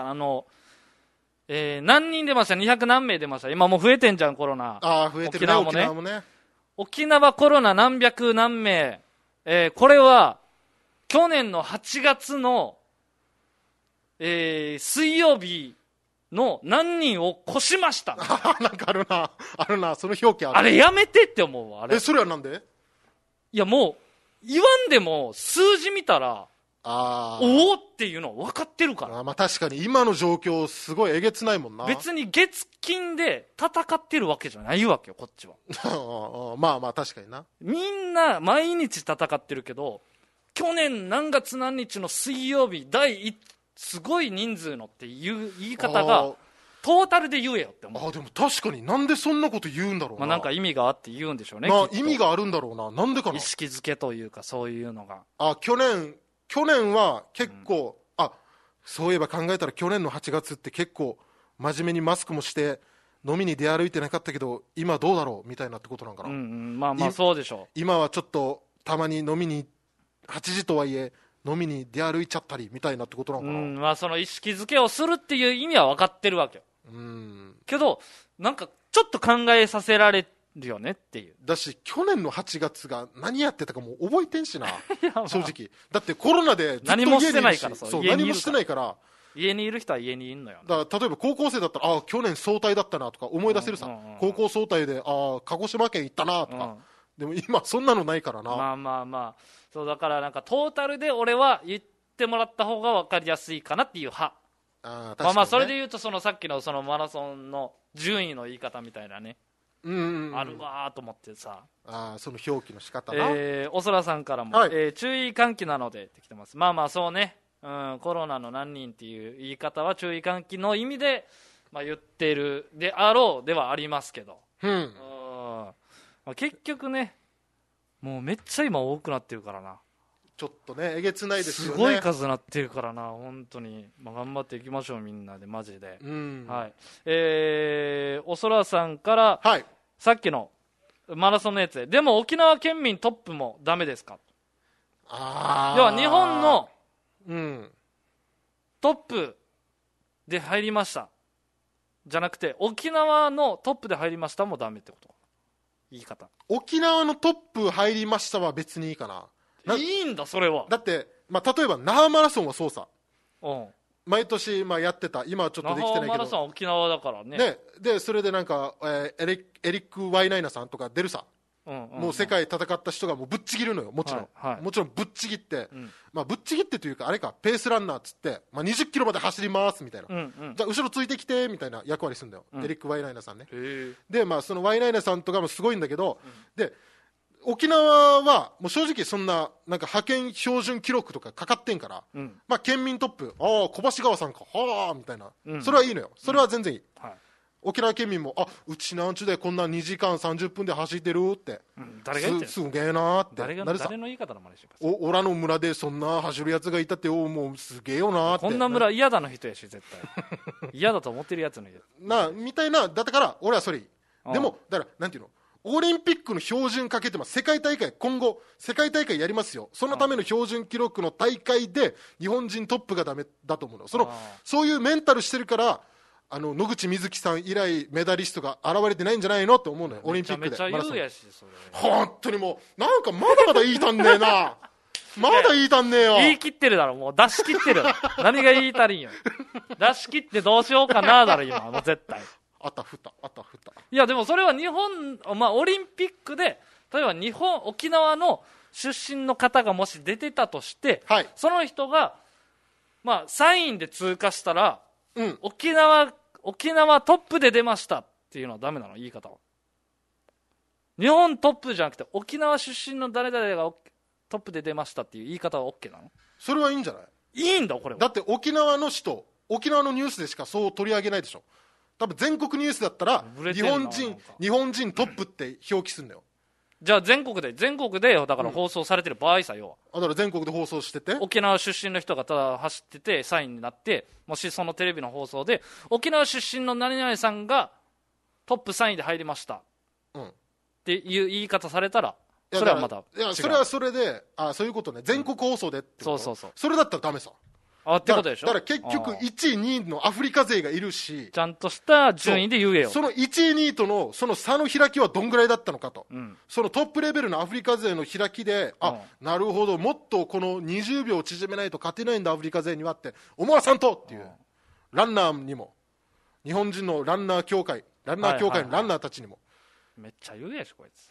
何人出ました、200何名出ました、今もう増えてんじゃんコロナ。 増えてるね、沖縄もね。 沖縄コロナ何百何名、これは去年の8月の、水曜日の何人を越しましたなんかあるな、その表記ある。 あれやめてって思うわ。あれそれはなんで？ いやもう言わんでも数字見たらおおっていうの分かってるから。 まあ確かに今の状況すごいえげつないもんな。 別に月金で戦ってるわけじゃないわけよこっちはまあまあ確かにな。 みんな毎日戦ってるけど、去年何月何日の水曜日すごい人数のっていう言い方がトータルで言えよって思う。 でも確かになんでそんなこと言うんだろうな。 なんか意味があって言うんでしょうね。 意味があるんだろうな。なんでかな。 意識づけというかそういうのが。 去年は結構、そういえば考えたら去年の8月って結構真面目にマスクもして飲みに出歩いてなかったけど今どうだろうみたいなってことなんかな。 まあまあそうでしょう。 今はちょっとたまに飲みに8時とはいえ飲みに出歩いちゃったりみたいなってことなのかな。 まあその意識づけをするっていう意味は分かってるわけよ。けどなんかちょっと考えさせられるよねっていう。 だし去年の8月が何やってたかもう覚えてんしな正直。だってコロナでずっと何もしてないから。 何もしてないから家にいる人は家にいるのよ、ね、 だから例えば高校生だったら去年早退だったなとか思い出せるさ、高校早退で鹿児島県行ったなとか、でも今そんなのないからな。 まあそうだからなんかトータルで俺は言ってもらった方が分かりやすいかなっていう派。まあそれで言うとそのさっきのそのマラソンの順位の言い方みたいなね、あるわと思ってさ。 その表記の仕方な。 おそらさんからも、注意喚起なのでって来てます。まあそうね、コロナの何人っていう言い方は注意喚起の意味で、言ってるであろうではありますけど、結局ねもうめっちゃ今多くなってるからな。 ちょっとねえげつないですよね。 すごい数なってるからな本当に。頑張っていきましょうみんなでマジで。おそらさんから、さっきのマラソンのやつでも沖縄県民トップもダメですか。要は日本のトップで入りましたじゃなくて沖縄のトップで入りましたもダメってこと。言い方。 沖縄のトップ入りましたは別にいいかな。 いいんだそれは。 だって、例えば那覇マラソンはそうさ、毎年やってた。今はちょっとできてないけど、那覇マラソンは沖縄だからね。 でそれでなんか、エリック・ワイナイナさんとか出るさ、もう世界戦った人がもうぶっちぎるのよ。もちろん、もちろんぶっちぎって、ぶっちぎってというかあれかペースランナーっつって、20キロまで走りますみたいな、じゃあ後ろついてきてみたいな役割するんだよ、エリック・ワイナイナさんね。でそのワイナイナさんとかもすごいんだけど、で沖縄はもう正直そんな、なんか派遣標準記録とかかかってんから、県民トップ小橋川さんかはあみたいな、それはいいのよ。それは全然いい。沖縄県民もうちなんちゅでこんな2時間30分で走ってるって、 誰が言ってる。 すげえなって誰の言い方の真似してます。 オラの村でそんな走るやつがいたってもうすげえよなって。 こんな村嫌だの人やし絶対嫌だと思ってるやつのみたいな。だったから俺はそれいい。でもだからなんていうの、オリンピックの標準かけてます。世界大会、今後世界大会やりますよ。そのための標準記録の大会で日本人トップがダメだと思うの。そういうメンタルしてるから野口みずきさん以来メダリストが現れてないんじゃないのって思うのよ。オリンピックでめちゃめちゃ言うやしそれ。 本当にもうなんかまだまだ言いたんねえなまだ言いたんねえよ。 言い切ってるだろ、もう出し切ってる何が言いたりんよ。出し切ってどうしようかなだろ今もう絶対。 あったふった。 いやでもそれは日本、オリンピックで例えば沖縄の出身の方がもし出てたとして、その人がまあ3位で通過したら、 うん、 沖縄トップで出ましたっていうのはダメなの、言い方は。日本トップじゃなくて沖縄出身の誰々がトップで出ましたっていう言い方は OK なの？ それはいいんじゃない？ いいんだこれは。 だって沖縄のニュースでしかそう取り上げないでしょ。多分全国ニュースだったら日本人トップって表記するんだよ。 じゃあ全国でだから放送されてる場合さ、要はだから全国で放送してて沖縄出身の人がただ走ってて3位になって、もしそのテレビの放送で沖縄出身の何々さんがトップ3位で入りました、うん、っていう言い方されたら、それはまた違う。 いやそれはそれで、そういうことね、全国放送でってこと、 そうそれだったらダメさ。 ってことでしょ。 だから結局1位2位のアフリカ勢がいるし、 ちゃんとした順位で言えよ。 その1位2位とのその差の開きはどんぐらいだったのかと、そのトップレベルのアフリカ勢の開きで、なるほど、もっとこの20秒縮めないと勝てないんだアフリカ勢にはって思わさんとっていう、ランナーにも、日本人のランナー協会のランナーたちにも、 めっちゃ言うやしこいつ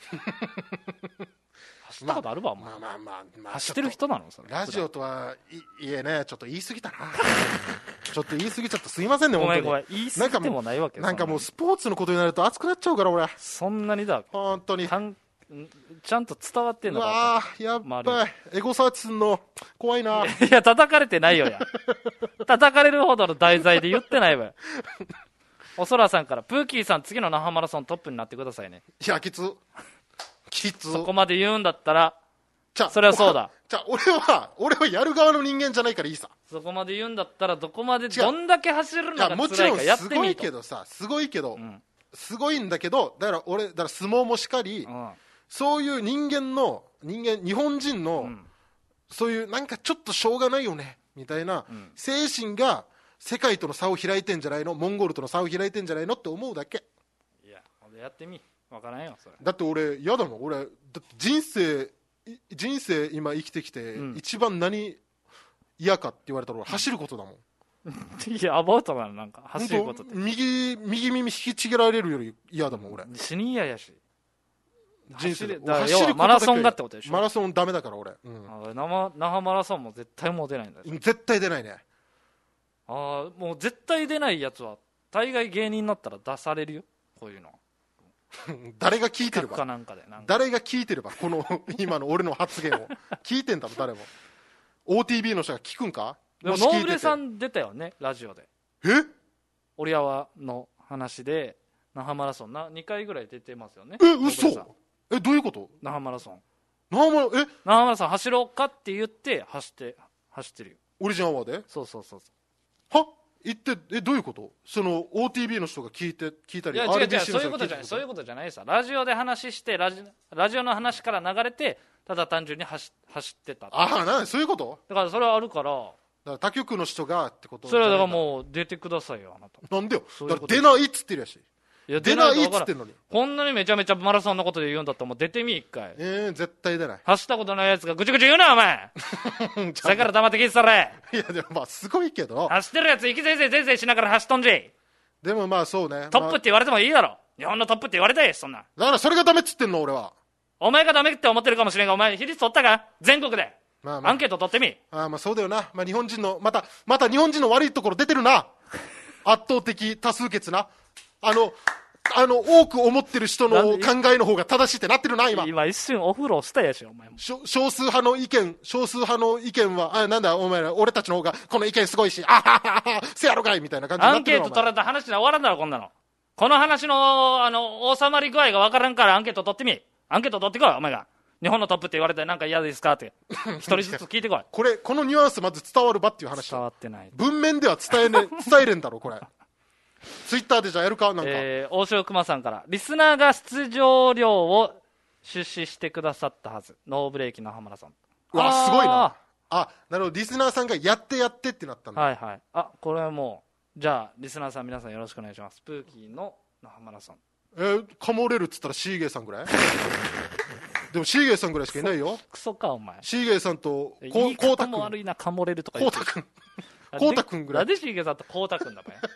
走ったことあるわ、 まあ走ってる人なのそれ。 ラジオとはいえね、ちょっと言い過ぎたなちょっと言い過ぎちゃったすいませんね。 ごめん言い過ぎてもないわけ。 なんかもうスポーツのことになると熱くなっちゃうから俺。 そんなにだ本当にちゃんと伝わってんのか。 わあやっばい、エゴサーチすんの怖いな。 いや叩かれてないよや叩かれるほどの題材で言ってないわよおそらさんから、プーキーさん次の那覇マラソントップになってくださいね。 いやきつそこまで言うんだったらそれはそうだ。 じゃあ俺はやる側の人間じゃないからいいさ。 そこまで言うんだったらどこまでどんだけ走るのが辛いかやってみると。 もちろんすごいけどさ、すごいんだけど、だから相撲もしかり、そういう日本人の、そういうなんかちょっとしょうがないよねみたいな精神が世界との差を開いてんじゃないの、モンゴルとの差を開いてんじゃないのって思うだけ。 いや俺やってみ、分からんよそれ。 だって俺嫌だもん。俺だって人生今生きてきて、一番何嫌かって言われたら俺走ることだもんいやアバウトなの、なんか走ることって右耳引きちぎられるより嫌だもん俺。 死に嫌やし人生で走るマラソンがってことでしょ。 マラソンダメだから俺、 那覇マラソンも絶対もう出ないんだよ。 絶対出ないね。 もう絶対出ないやつは大概芸人になったら出されるよ、こういうの誰が聞いてればこの今の俺の発言を聞いてんだろ誰も。 OTB の人が聞くんか。 でもノーブレさん出たよねラジオで。折山の話で那覇マラソン2回ぐらい出てますよね。 嘘。どういうこと。 那覇マラソン那覇マラソン走ろうかって言って走ってるよ。 オリジンアワーで。 そうは言ってどういうこと。その OTB の人が聞いたり。 いや違うそういうことじゃないさ。ラジオで話してラジオの話から流れてただ単純に走ってた。 そういうこと。 だからそれはあるから。だから他局の人がってこと。 それはだからもう出てくださいよあなた。 なんでよ。だから出ないっつってるやし。出ないっつってんのに。 こんなにめちゃめちゃマラソンのことで言うんだったらもう出てみ一回。 絶対出ない。 走ったことないやつがぐちぐち言うなお前だから黙って聞いてたれ。 いやでもまあすごいけど、 走ってるやつ息ぜいぜいしながら走っとんじ。 でもまあそうね、 トップって言われてもいいだろ。日本のトップって言われたいそんな。 だからそれがダメっつってんの俺は。 お前がダメって思ってるかもしれんが、お前比率取ったか全国で。アンケート取ってみ。 まあそうだよな。まあ日本人のまた日本人の悪いところ出てるな圧倒的多数決な。多く思ってる人の考えの方が正しいってなってるな今一瞬お風呂したやしお前も。 少数派の意見はなんだお前ら俺たちの方がこの意見すごいしせやろかいみたいな感じになってる。 アンケート取られた話で終わらんだろこんなの。この話の収まり具合がわからんからアンケート取ってみ。アンケート取ってこいお前が。日本のトップって言われてなんか嫌ですかって一人ずつ聞いてこいこのニュアンスまず伝わるばっていう話。 伝わってない。 文面では伝えれんだろこれツイッターでじゃあやるかなんか、 大城熊さんからリスナーが出場料を出資してくださったはず。ノーブレーキの浜田さん。 うわすごいな。なるほど。リスナーさんがやってってなったんだ。 はいはい。これはもうじゃあリスナーさん皆さんよろしくお願いします。プーキーの浜田さん。 かもれるっつったらシーゲーさんぐらいでもシーゲーさんぐらいしかいないよ。 クソかお前。 シーゲーさんと言い方も悪いな。かもれるとか言って。 コウタくんぐらい。 なんでシーゲーさんとコウタくんだばや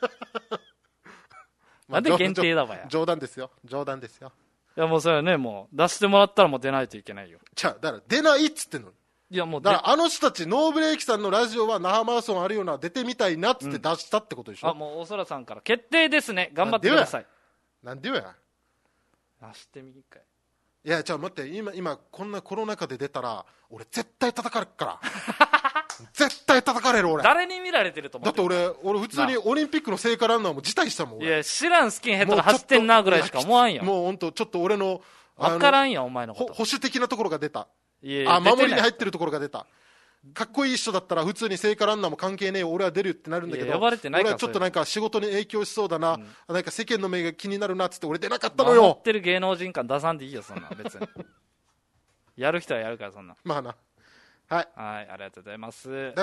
なんで限定だばや。 冗談ですよ。いやもうそれはねもう出してもらったらもう出ないといけないよ。 だから出ないっつってんのに。 いやもうだからあの人たちノーブレーキさんのラジオは那覇マラソンあるような出てみたいなっつって出したってことでしょ、 もうおそらさんから決定ですね、頑張ってください。 なんでよや出してみるかい。 いや、じゃあ待って、今こんなコロナ禍で出たら俺絶対叩かれるから絶対叩かれる俺。 誰に見られてると思だってって俺普通にオリンピックの聖火ランナーも辞退したもん。 いや知らん、スキンヘッドが走ってんなぐらいしか思わんよ。 もう本当ちょっと俺の分からんよお前のこと。 保守的なところが出た。 いや守りに入ってるところが出た。かっこいい人だったら普通に聖火ランナーも関係ねえよ俺は出るってなるんだけど、 呼ばれてないから俺はちょっとなんか仕事に影響しそうだな、なんか世間の目が気になるなっつって俺出なかったのよ。 守ってる芸能人感出さんでいいよそんな別にやる人はやるからそんな。 まあな。はい、 ありがとうございます。 はい、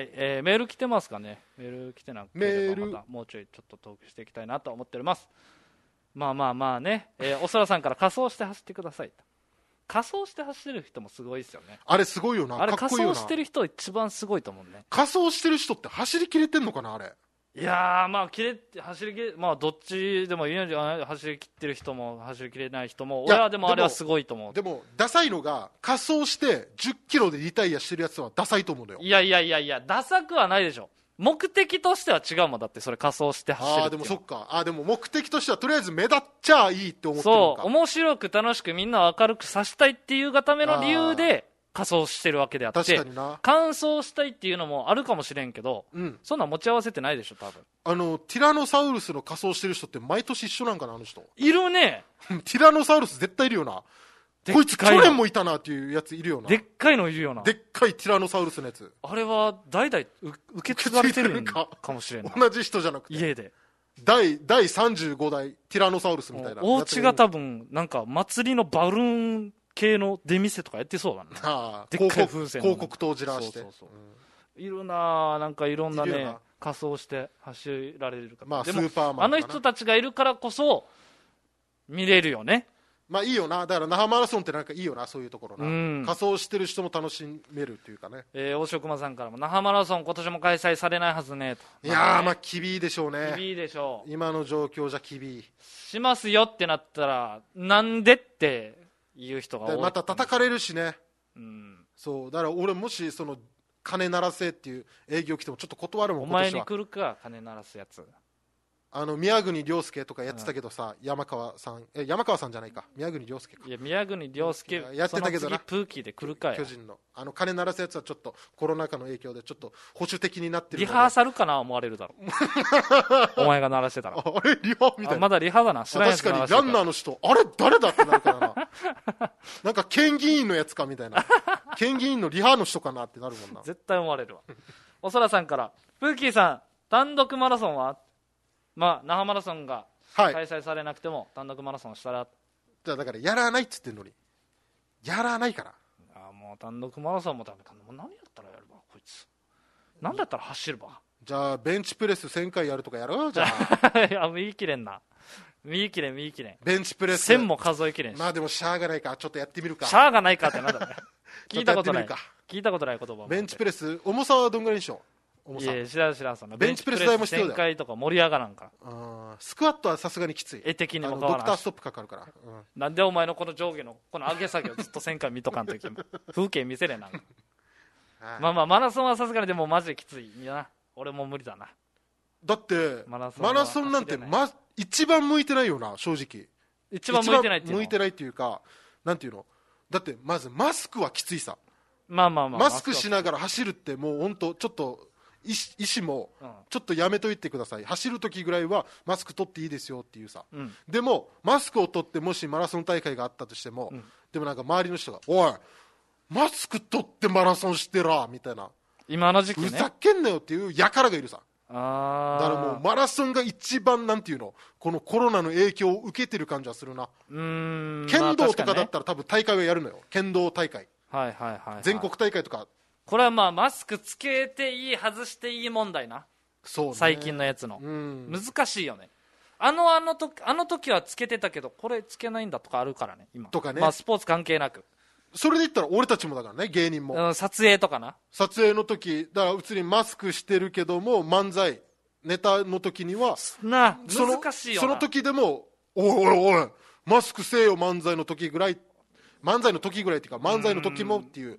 メール来てますかね。メール来てなければまたもうちょいちょっとトークしていきたいなと思っております。まあね、おそらさんから仮装して走ってください。仮装して走る人もすごいですよね。 あれすごいよな。 あれかっこいいよな。 仮装してる人一番すごいと思うね。 仮装してる人って走り切れてんのかなあれ。 いやーまあ走り切れ、まあどっちでもいいんじゃない。走り切ってる人も走り切れない人も、俺はでもあれはすごいと思う。 でもダサいのが仮装して10キロでリタイアしてるやつはダサいと思うのよ。 いやダサくはないでしょ。目的としては違うもんだって。それ仮装して走るっていう。 でもそっか。でも目的としてはとりあえず目立っちゃいいって思ってるのか。 そう、面白く楽しくみんなを明るくさせたいっていうがための理由で仮装してるわけであって、 確かにな。 乾燥したいっていうのもあるかもしれんけど、そんな持ち合わせてないでしょ多分。 ティラノサウルスの仮装してる人って毎年一緒なんかなあの人。 いるね。 ティラノサウルス絶対いるよな。こいつ去年もいたなっていうやついるよな。 でっかいのいるよな。 でっかいティラノサウルスのやつ。 あれは代々受け継がれてるかもしれんない。 同じ人じゃなくて家で第35代ティラノサウルスみたいな。 お家が多分なんか祭りのバルーン系の出店とかやってそうだな。 でっかい風船広告塔じらして。 いるな。なんかいろんなね仮装して走られる方。 まあスーパーマン。 あの人たちがいるからこそ見れるよね。 まあいいよな。だから那覇マラソンってなんかいいよな、そういうところな。仮装してる人も楽しめるっていうかね。 大塩熊さんからも那覇マラソン今年も開催されないはずねと。 いやーまあ厳しいでしょうね。 厳しいでしょう。 今の状況じゃ厳しい。 しますよってなったらなんでっていう人が多い。 また叩かれるしね。そうだから俺もしその金鳴らせっていう営業来てもちょっと断るもん。 お前に来るか金鳴らすやつ。 宮国亮介とかやってたけどさ、山川さんじゃないか、宮国亮介か。 いや宮国亮介やってたけどな。 その次プーキーで来るかよ。 巨人の金鳴らすやつはちょっとコロナ禍の影響でちょっと保守的になってる。 リハーサルかな思われるだろお前が鳴らしてたら。 あれリハみたいな。 まだリハだな。知らんやつ確かにランナーの人あれ誰だってなるからななんか県議員のやつかみたいな県議員のリハの人かなってなるもんな。 絶対思われるわおそらさんからプーキーさん単独マラソンは那覇マラソンが開催されなくても単独マラソンしたら、 じゃあだからやらないっつってんのにやらないから。 もう単独マラソンもダメか。もう何やったらやるばこいつ。何だったら走るば。 じゃあベンチプレス1000回やるとかやろう。じゃあ見切れんな。見切れんベンチプレス 1000も数えきれんし。 まあでもシャアがないかちょっとやってみるか。 シャアがないかってなんだね聞いたことない言葉。 ベンチプレス重さはどんぐらいにしよう。 いや知らんそんなベンチプレス台も必要だよ。 1000回とか盛り上がらんか。 スクワットはさすがにきつい。 絵的にも変わらんし。 ドクターストップかかるから、 なんでお前のこの上下のこの上げ下げをずっと1000回見とかんといけん風景見せれんなまあマラソンはさすがにでもマジできついいや俺も無理だな。 だってマラソンなんて、一番向いてないよな正直。 一番向いてないっていうの。 向いてないっていうかなんていうの。だってまずマスクはきついさ。 マスクしながら走るってもう本当ちょっと医師もちょっとやめといてください、走る時ぐらいはマスク取っていいですよっていうさ、でもマスクを取ってもしマラソン大会があったとしても、でもなんか周りの人がおいマスク取ってマラソンしてらみたいな、 今の時期ねふざけんなよっていうやからがいるさ。だからもうマラソンが一番なんていうのこのコロナの影響を受けてる感じはするな。剣道とかだったら多分大会はやるのよ。剣道大会、全国大会とか。 これはマスクつけていい外していい問題な。 そうね、 最近のやつの、難しいよね。あの時はつけてたけどこれつけないんだとかあるからね今とかね、 スポーツ関係なく。 それで言ったら俺たちもだからね芸人も、 撮影とかな。 撮影の時だから普通にマスクしてるけども漫才ネタの時には難しいよな。 その時でもおいマスクせえよ漫才の時ぐらいっていうか漫才の時もっていう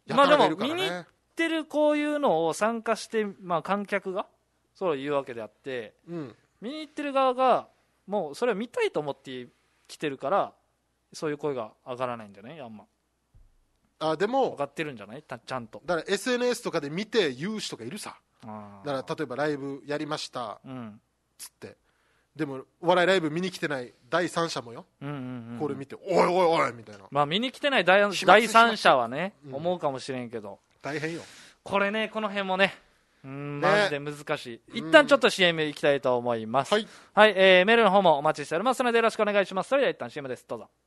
やからがいるからね。 まあでも見に行ってるこういうのを参加して、まあ観客がそう言うわけであって、うん、見に行ってる側がもうそれを見たいと思って来てるから、そういう声が上がらないんじゃない？あんま。 でも上がってるんじゃない？ちゃんと。 だから SNS とかで見て言う人がいるさ。だから例えばライブやりました、うん、つってでもお笑いライブ見に来てない第三者もよ、うんうんうん、これ見ておいおいおいみたいな、 まあ見に来てない第三者はね、うん、思うかもしれんけど大変よこれね。この辺もね、マジで難しい。一旦ちょっと CM いきたいと思います。はい、はい、メールの方もお待ちしておりますのでよろしくお願いします。それでは一旦 CM です。どうぞ。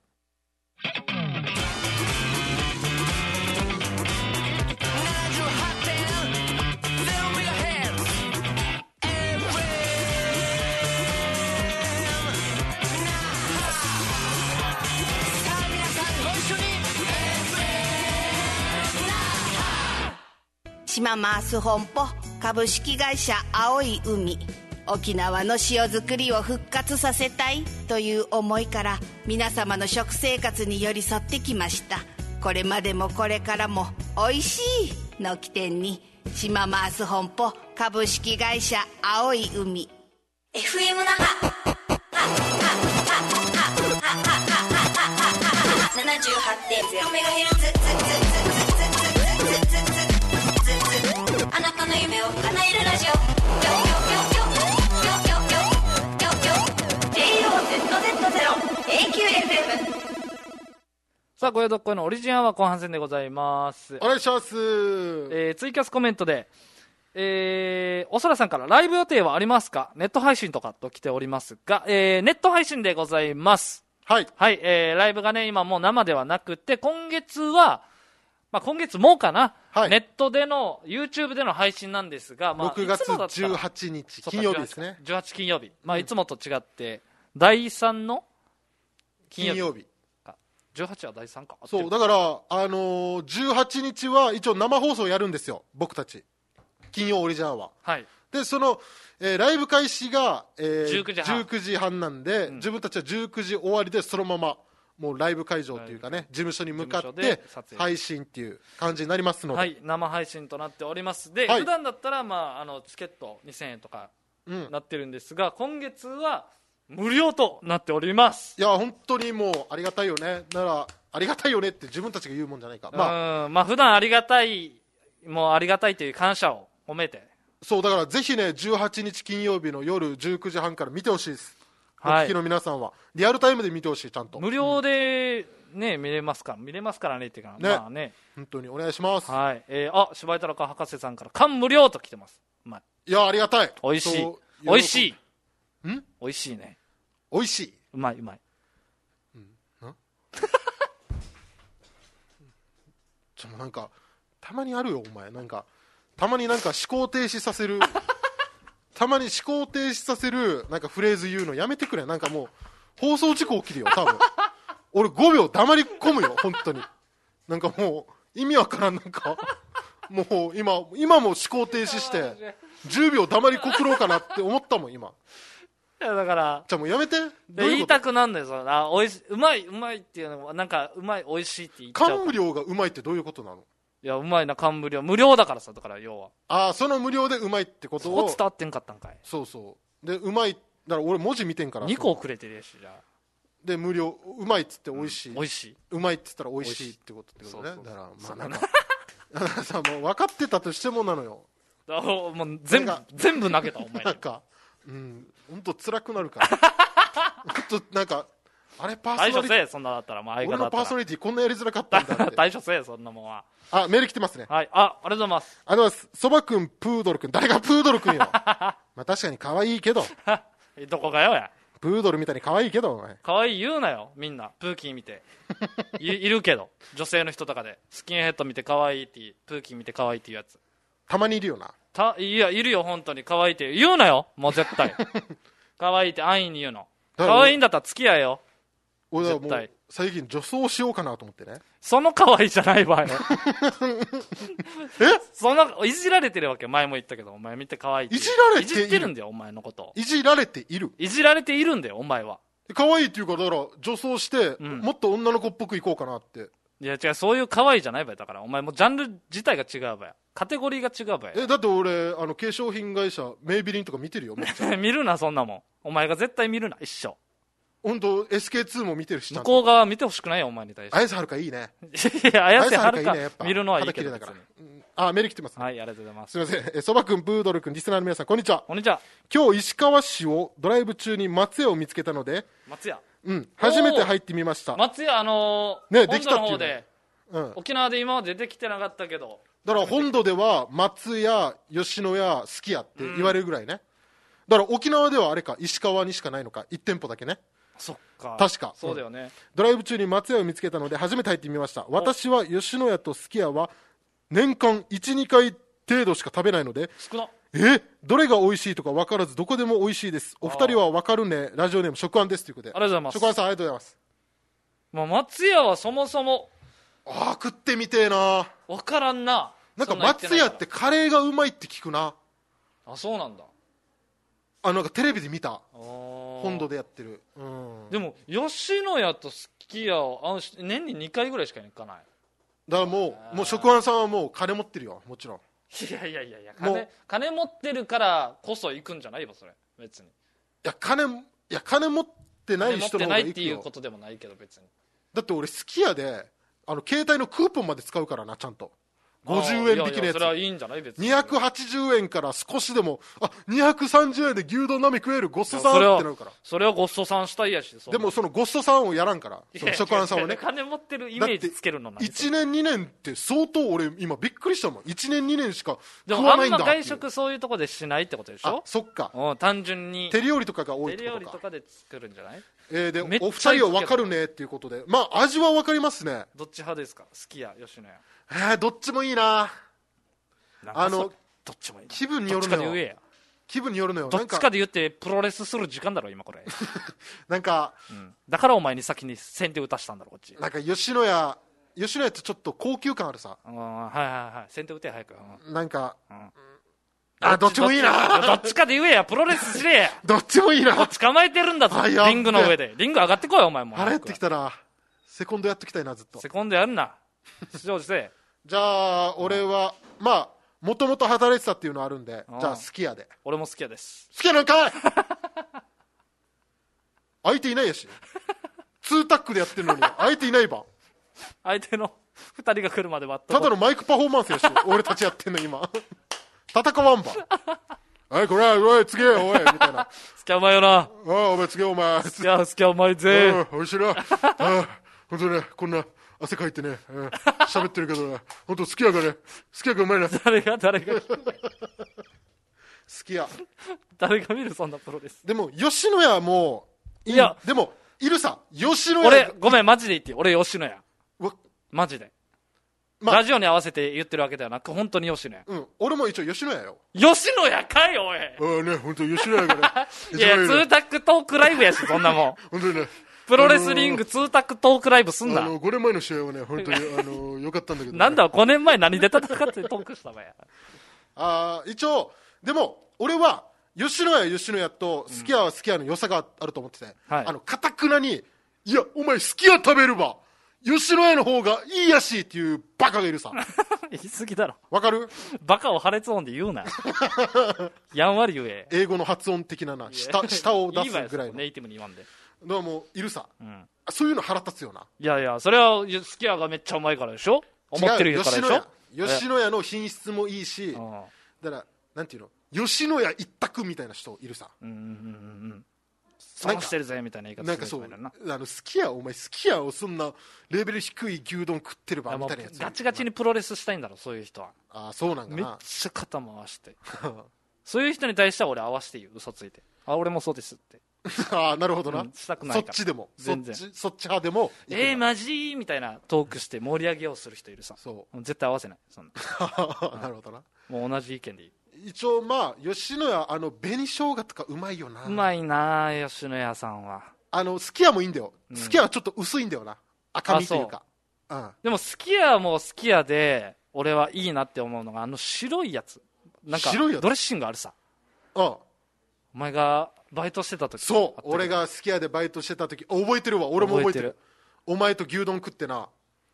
島マース本舗株式会社青い海、沖縄の塩作りを復活させたいという思いから皆様の食生活に寄り添ってきました。これまでもこれからもおいしいの起点に島マース本舗株式会社青い海。 FM 那覇 78.0MHz、 あなたの夢を叶えるラジオ、JOZZ0AQFM。 さあ、ご用読このオリジンアワー後半戦でございます。 お願いします。 ツイキャスコメントで、おそらさんからライブ予定はありますか？ネット配信とかと来ておりますが、ネット配信でございます。はい。はい、ライブがね、今もう生ではなくて、今月は、まあ、今月もかな、はい、ネットでの YouTube での配信なんですが、まあ、 6月18日金曜日ですね。 18金曜日、まあ、いつもと違って第3の金曜日か。18は第3か。 そうだから、18日は一応生放送やるんですよ、僕たち金曜オリジナルは。はい。でその、ライブ開始が、19時半なんで、うん、自分たちは19時終わりでそのままもうライブ会場というかね、事務所に向かって配信っていう感じになりますので、 はい、生配信となっておりますで、はい、普段だったら、まあ、チケット2000円とかなってるんですが、今月は無料となっております。 いや本当にもうありがたいよね。ならありがたいよねって自分たちが言うもんじゃないか。 まあ普段ありがたい、もうありがたいという感謝を込めて、 そうだからぜひね、18日金曜日の夜19時半から見てほしいです。お聞きの皆さんはリアルタイムで見てほしい。ちゃんと無料で、ね、見れますからねっていうか、ね、まあね、 本当にお願いします。 はい。柴井太郎博士さんから感無料と来てます。うまい。 いやありがたい。 おいしい。おいしい。おいしいね。 おいしい。 うまい。 なんかたまにあるよお前。なんかたまになんか思考停止させるたまに思考停止させるなんかフレーズ言うのやめてくれ。なんかもう放送事故起きるよ多分俺5秒黙り込むよ本当に。なんかもう意味わからん。なんかもう今も思考停止して10秒黙りこくろうかなって思ったもん今。 いやだからじゃあもうやめて。 言いたくなんだよ。おいしうまいっていうのはなんかうまいおいしいって言っちゃう。 感無量がうまいってどういうことなの？ いやうまいな。感無量無料だからさ。だから要はその無料でうまいってことをそう伝わってんかったんかい。 そうでうまいだから俺文字見てんから 2個くれてるし。じゃあで無料うまいっつって美味しい、 美味しい、 うまいっつったら美味しいってことね。だからまあなんかさもう分かってたとしてもなのよ。 もう全部投げたお前。 なんか本当辛くなるから本当なんかあれパーソナリティ対処せえ。そんなだったらもう相方だったら俺のパーソナリティこんなやりづらかったんだって対処せえそんなもんは。 メール来てますね。 はい。ありがとうございます。 ありがとうございます。そばくんプードルくん。誰がプードルくんよまあ確かに可愛いけどどこがよや。 プードルみたいに可愛いけど可愛い言うなよみんな。プーキー見ているけど女性の人とかでスキンヘッド見て可愛いってプーキー見て可愛いっていうやつたまにいるよな。 いやいるよ本当に。可愛いって言うなよもう絶対可愛いって安易に言うの。可愛いんだったら付き合えよ。 俺はもう最近女装しようかなと思ってね。 その可愛いじゃない場合そんないじられてるわけ。前も言ったけどお前見て可愛いって。いじってるんだよお前のこと。 いじられている。 いじられているんだよお前は。 可愛いっていうかだから女装して、もっと女の子っぽくいこうかなって。 いや違う、そういう可愛いじゃないばよ。だからお前もうジャンル自体が違うばよ。カテゴリーが違うばよ。 だって俺化粧品会社メイビリンとか見てるよめっちゃ見るなそんなもん。お前が絶対見るな一生。 本当 SK2 も見てるし、 向こう側見てほしくないよお前に対して。 綾瀬はるかいいね。 いや綾瀬はるかいいね、やっぱ見るのはいいけど肌綺麗だから。メール来てます、ね、 はいありがとうございます。 すみません、そばくん、ブードルくん、リスナーの皆さんこんにちは。 こんにちは。 今日石川市をドライブ中に松屋を見つけたので、 松屋、 初めて入ってみました。 松屋ね、 本土の方で、 うん沖縄で今まで出てきてなかったけど、 だから本土では松屋、吉野家、すき家って言われるぐらいね。だから沖縄ではあれか、石川にしかないのか、1店舗だけね。 そっか確かそうだよね、 ドライブ中に松屋を見つけたので初めて入ってみました。私は吉野家とすき家は年間 1,2 回程度しか食べないので、 少な。 どれが美味しいとか分からずどこでも美味しいです。お二人は分かるね。ラジオネーム食安ですということで。 ありがとうございます。 食安さんありがとうございます。 まあ、松屋はそもそも食ってみてえな。 分からんな。 なんか松屋ってカレーがうまいって聞くな。 あ、そうなんだ。 なんかテレビで見た。本土でやってる。 でも吉野家とすき家を年に2回ぐらいしか行かない。 だからもう食安さんはもう金持ってるよ、もちろん。 いや金持ってるからこそ行くんじゃないよそれ別に。 金持ってない人の方が行くよ。持ってないっていうことでもないけど別に。 だって俺すき家で携帯のクーポンまで使うからな、ちゃんと50円引きのやつ。 それはいいんじゃない別に。 280円から少しでも230円で牛丼鍋食えるごっそさんってなるから。 それはごっそさんしたいやし。 でもそのごっそさんをやらんから、その食安さんはね。 金持ってるイメージつけるのなん 1年2年って相当俺今びっくりしたもん。1年2年しか食わないんだっていう。 でもあんま外食そういうとこでしないってことでしょ。 そっか。 単純に手料理とかが多いってことか。 手料理とかで作るんじゃない。 でお二人は分かるねっていうことで、まあ味は分かりますね。 どっち派ですか、すき家吉野家。 どっちもいいな。 どっちもいい。 気分によるのよ。気分によるのよ。 どっちかで言ってプロレスする時間だろ今これ。 なんか、 だからお前に先に先手打たしたんだろこっち。 なんか吉野家ってちょっと高級感あるさ。 はい先手打て早く。 なんか、どっちもいいな。 どっちかで言えや、プロレスしれや。 どっちもいいな。 こっち構えてるんだぞ、リングの上で。リング上がってこいお前も。 腹減ってきたな。セコンドやっときたいなずっと。 セコンドやるな。出場して。 じゃあ俺はまあもともと働いてたっていうのあるんで、じゃあすき家で。 俺もすき家です。 すき家なんかい。相手いないやし。2タックでやってるのに相手いないば。 相手の2人が来るまで待っと。 ただのマイクパフォーマンスやし。俺たちやってんの今。戦わんば。おいこれおい次おいみたいな。 すき家うまいよな。 お前次お前。 すき家うまいぜ。 おいしいな。本当ねこんな汗かいてね喋ってるけどね、本当すき家がうまいな。 誰がすき家誰が見るそんなプロレス。 でも吉野家もいやでもいるさ。吉野家俺ごめんマジで言って俺吉野家マジで、ラジオに合わせて言ってるわけではなく本当に吉野家。 俺も一応吉野家よ。 吉野家かいおい。 ね本当吉野家がねいや2タックトークライブやしそんなもん。 本当にねプロレスリング2タックトークライブすんな。 5年前の試合はね本当に良かったんだけど、ね、 なんだ5年前何で戦ってトークしたばや。 一応でも俺は吉野家とすき家はすき家の良さがあると思ってて、かたくなにいやお前すき家食べるば吉野家の方がいいやしっていうバカがいるさ。 言い過ぎだろ。わかる？ バカを破裂音で言うな。やんわり言え。 英語の発音的な下を出すぐらいの。 ネイティブに言わんで。 だからもういるさ、そういうの腹立つよな。 いやそれはすき家がめっちゃうまいからでしょ。思ってるからでしょ。 吉野家の品質もいいし、だからなんていうの吉野家一択みたいな人いるさ。 損してるぜみたいな言い方なんかそうすき家お前すき家をそんなレベル低い牛丼食ってるばみたいなやつガチガチにプロレスしたいんだろそういう人は。 そうなんだな。 めっちゃ肩回してそういう人に対しては俺合わせて言う。嘘ついて俺もそうですってなるほどな、 したくないから。 そっちでも全然そっち派でもマジみたいなトークして盛り上げようする人いるさ。そう絶対合わせないそんな。 なるほどな。 もう同じ意見でいい。 一応まあ吉野家紅生姜とかうまいよな。 うまいな吉野家さんは。 すき家もいいんだよ。すき家はちょっと薄いんだよな、赤身というか。 でもすき家もすき家で俺はいいなって思うのが白いやつなんかドレッシングあるさ。お前がバイトしてた時。 そう俺がすき家でバイトしてた時覚えてるわ。俺も覚えてる。お前と牛丼食ってな。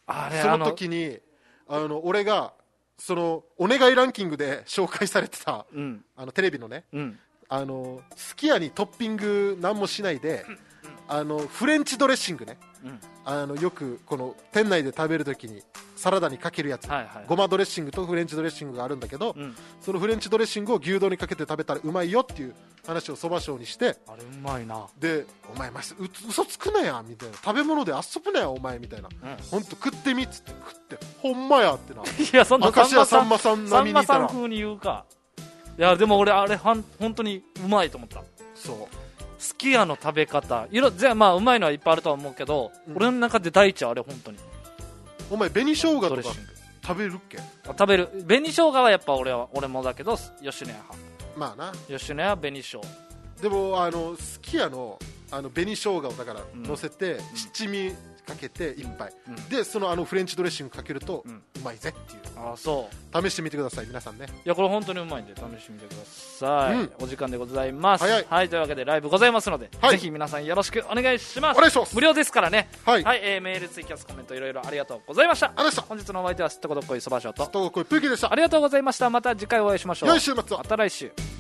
その時に俺がそのお願いランキングで紹介されてた、テレビのね、すき家にトッピング何もしないで、フレンチドレッシングね、よくこの店内で食べるときにサラダにかけるやつ、ごまドレッシングとフレンチドレッシングがあるんだけど、そのフレンチドレッシングを牛丼にかけて食べたらうまいよっていう話をそばしょうにして、 あれうまいな。 でお前嘘つくなやみたいな、食べ物で遊ぶなやお前みたいな、ほんと食ってみっつって食ってほんまやってな。いやそんな明石家さんまさん並みにいたら、 さんまさん風に言うか。いやでも俺あれ本当にうまいと思った。 そうすき家の食べ方まあうまいのはいっぱいあるとは思うけど、俺の中で第一はあれ本当に。 お前紅生姜とか食べるっけ？ 食べる。紅生姜はやっぱ俺もだけど吉野家派。 まあな、 吉野家紅生姜でもすき家の紅生姜をだから乗せて、七味かけて一杯、でそのフレンチドレッシングかけると、うまいぜっていう。 あ、そう試してみてください皆さんね。 いやこれ本当にうまいんで試してみてください、お時間でございます。はい、というわけでライブございますので、ぜひ皆さんよろしくお願いします。 お願いします。 無料ですからね。 はい、 メール、ツイキャス、コメントいろいろありがとうございました。本日のお相手はすっとこどっこいそばしょうとすっとこどっこいプーキーでした。 ありがとうございました。また次回お会いしましょう。 良い週末を。 また来週。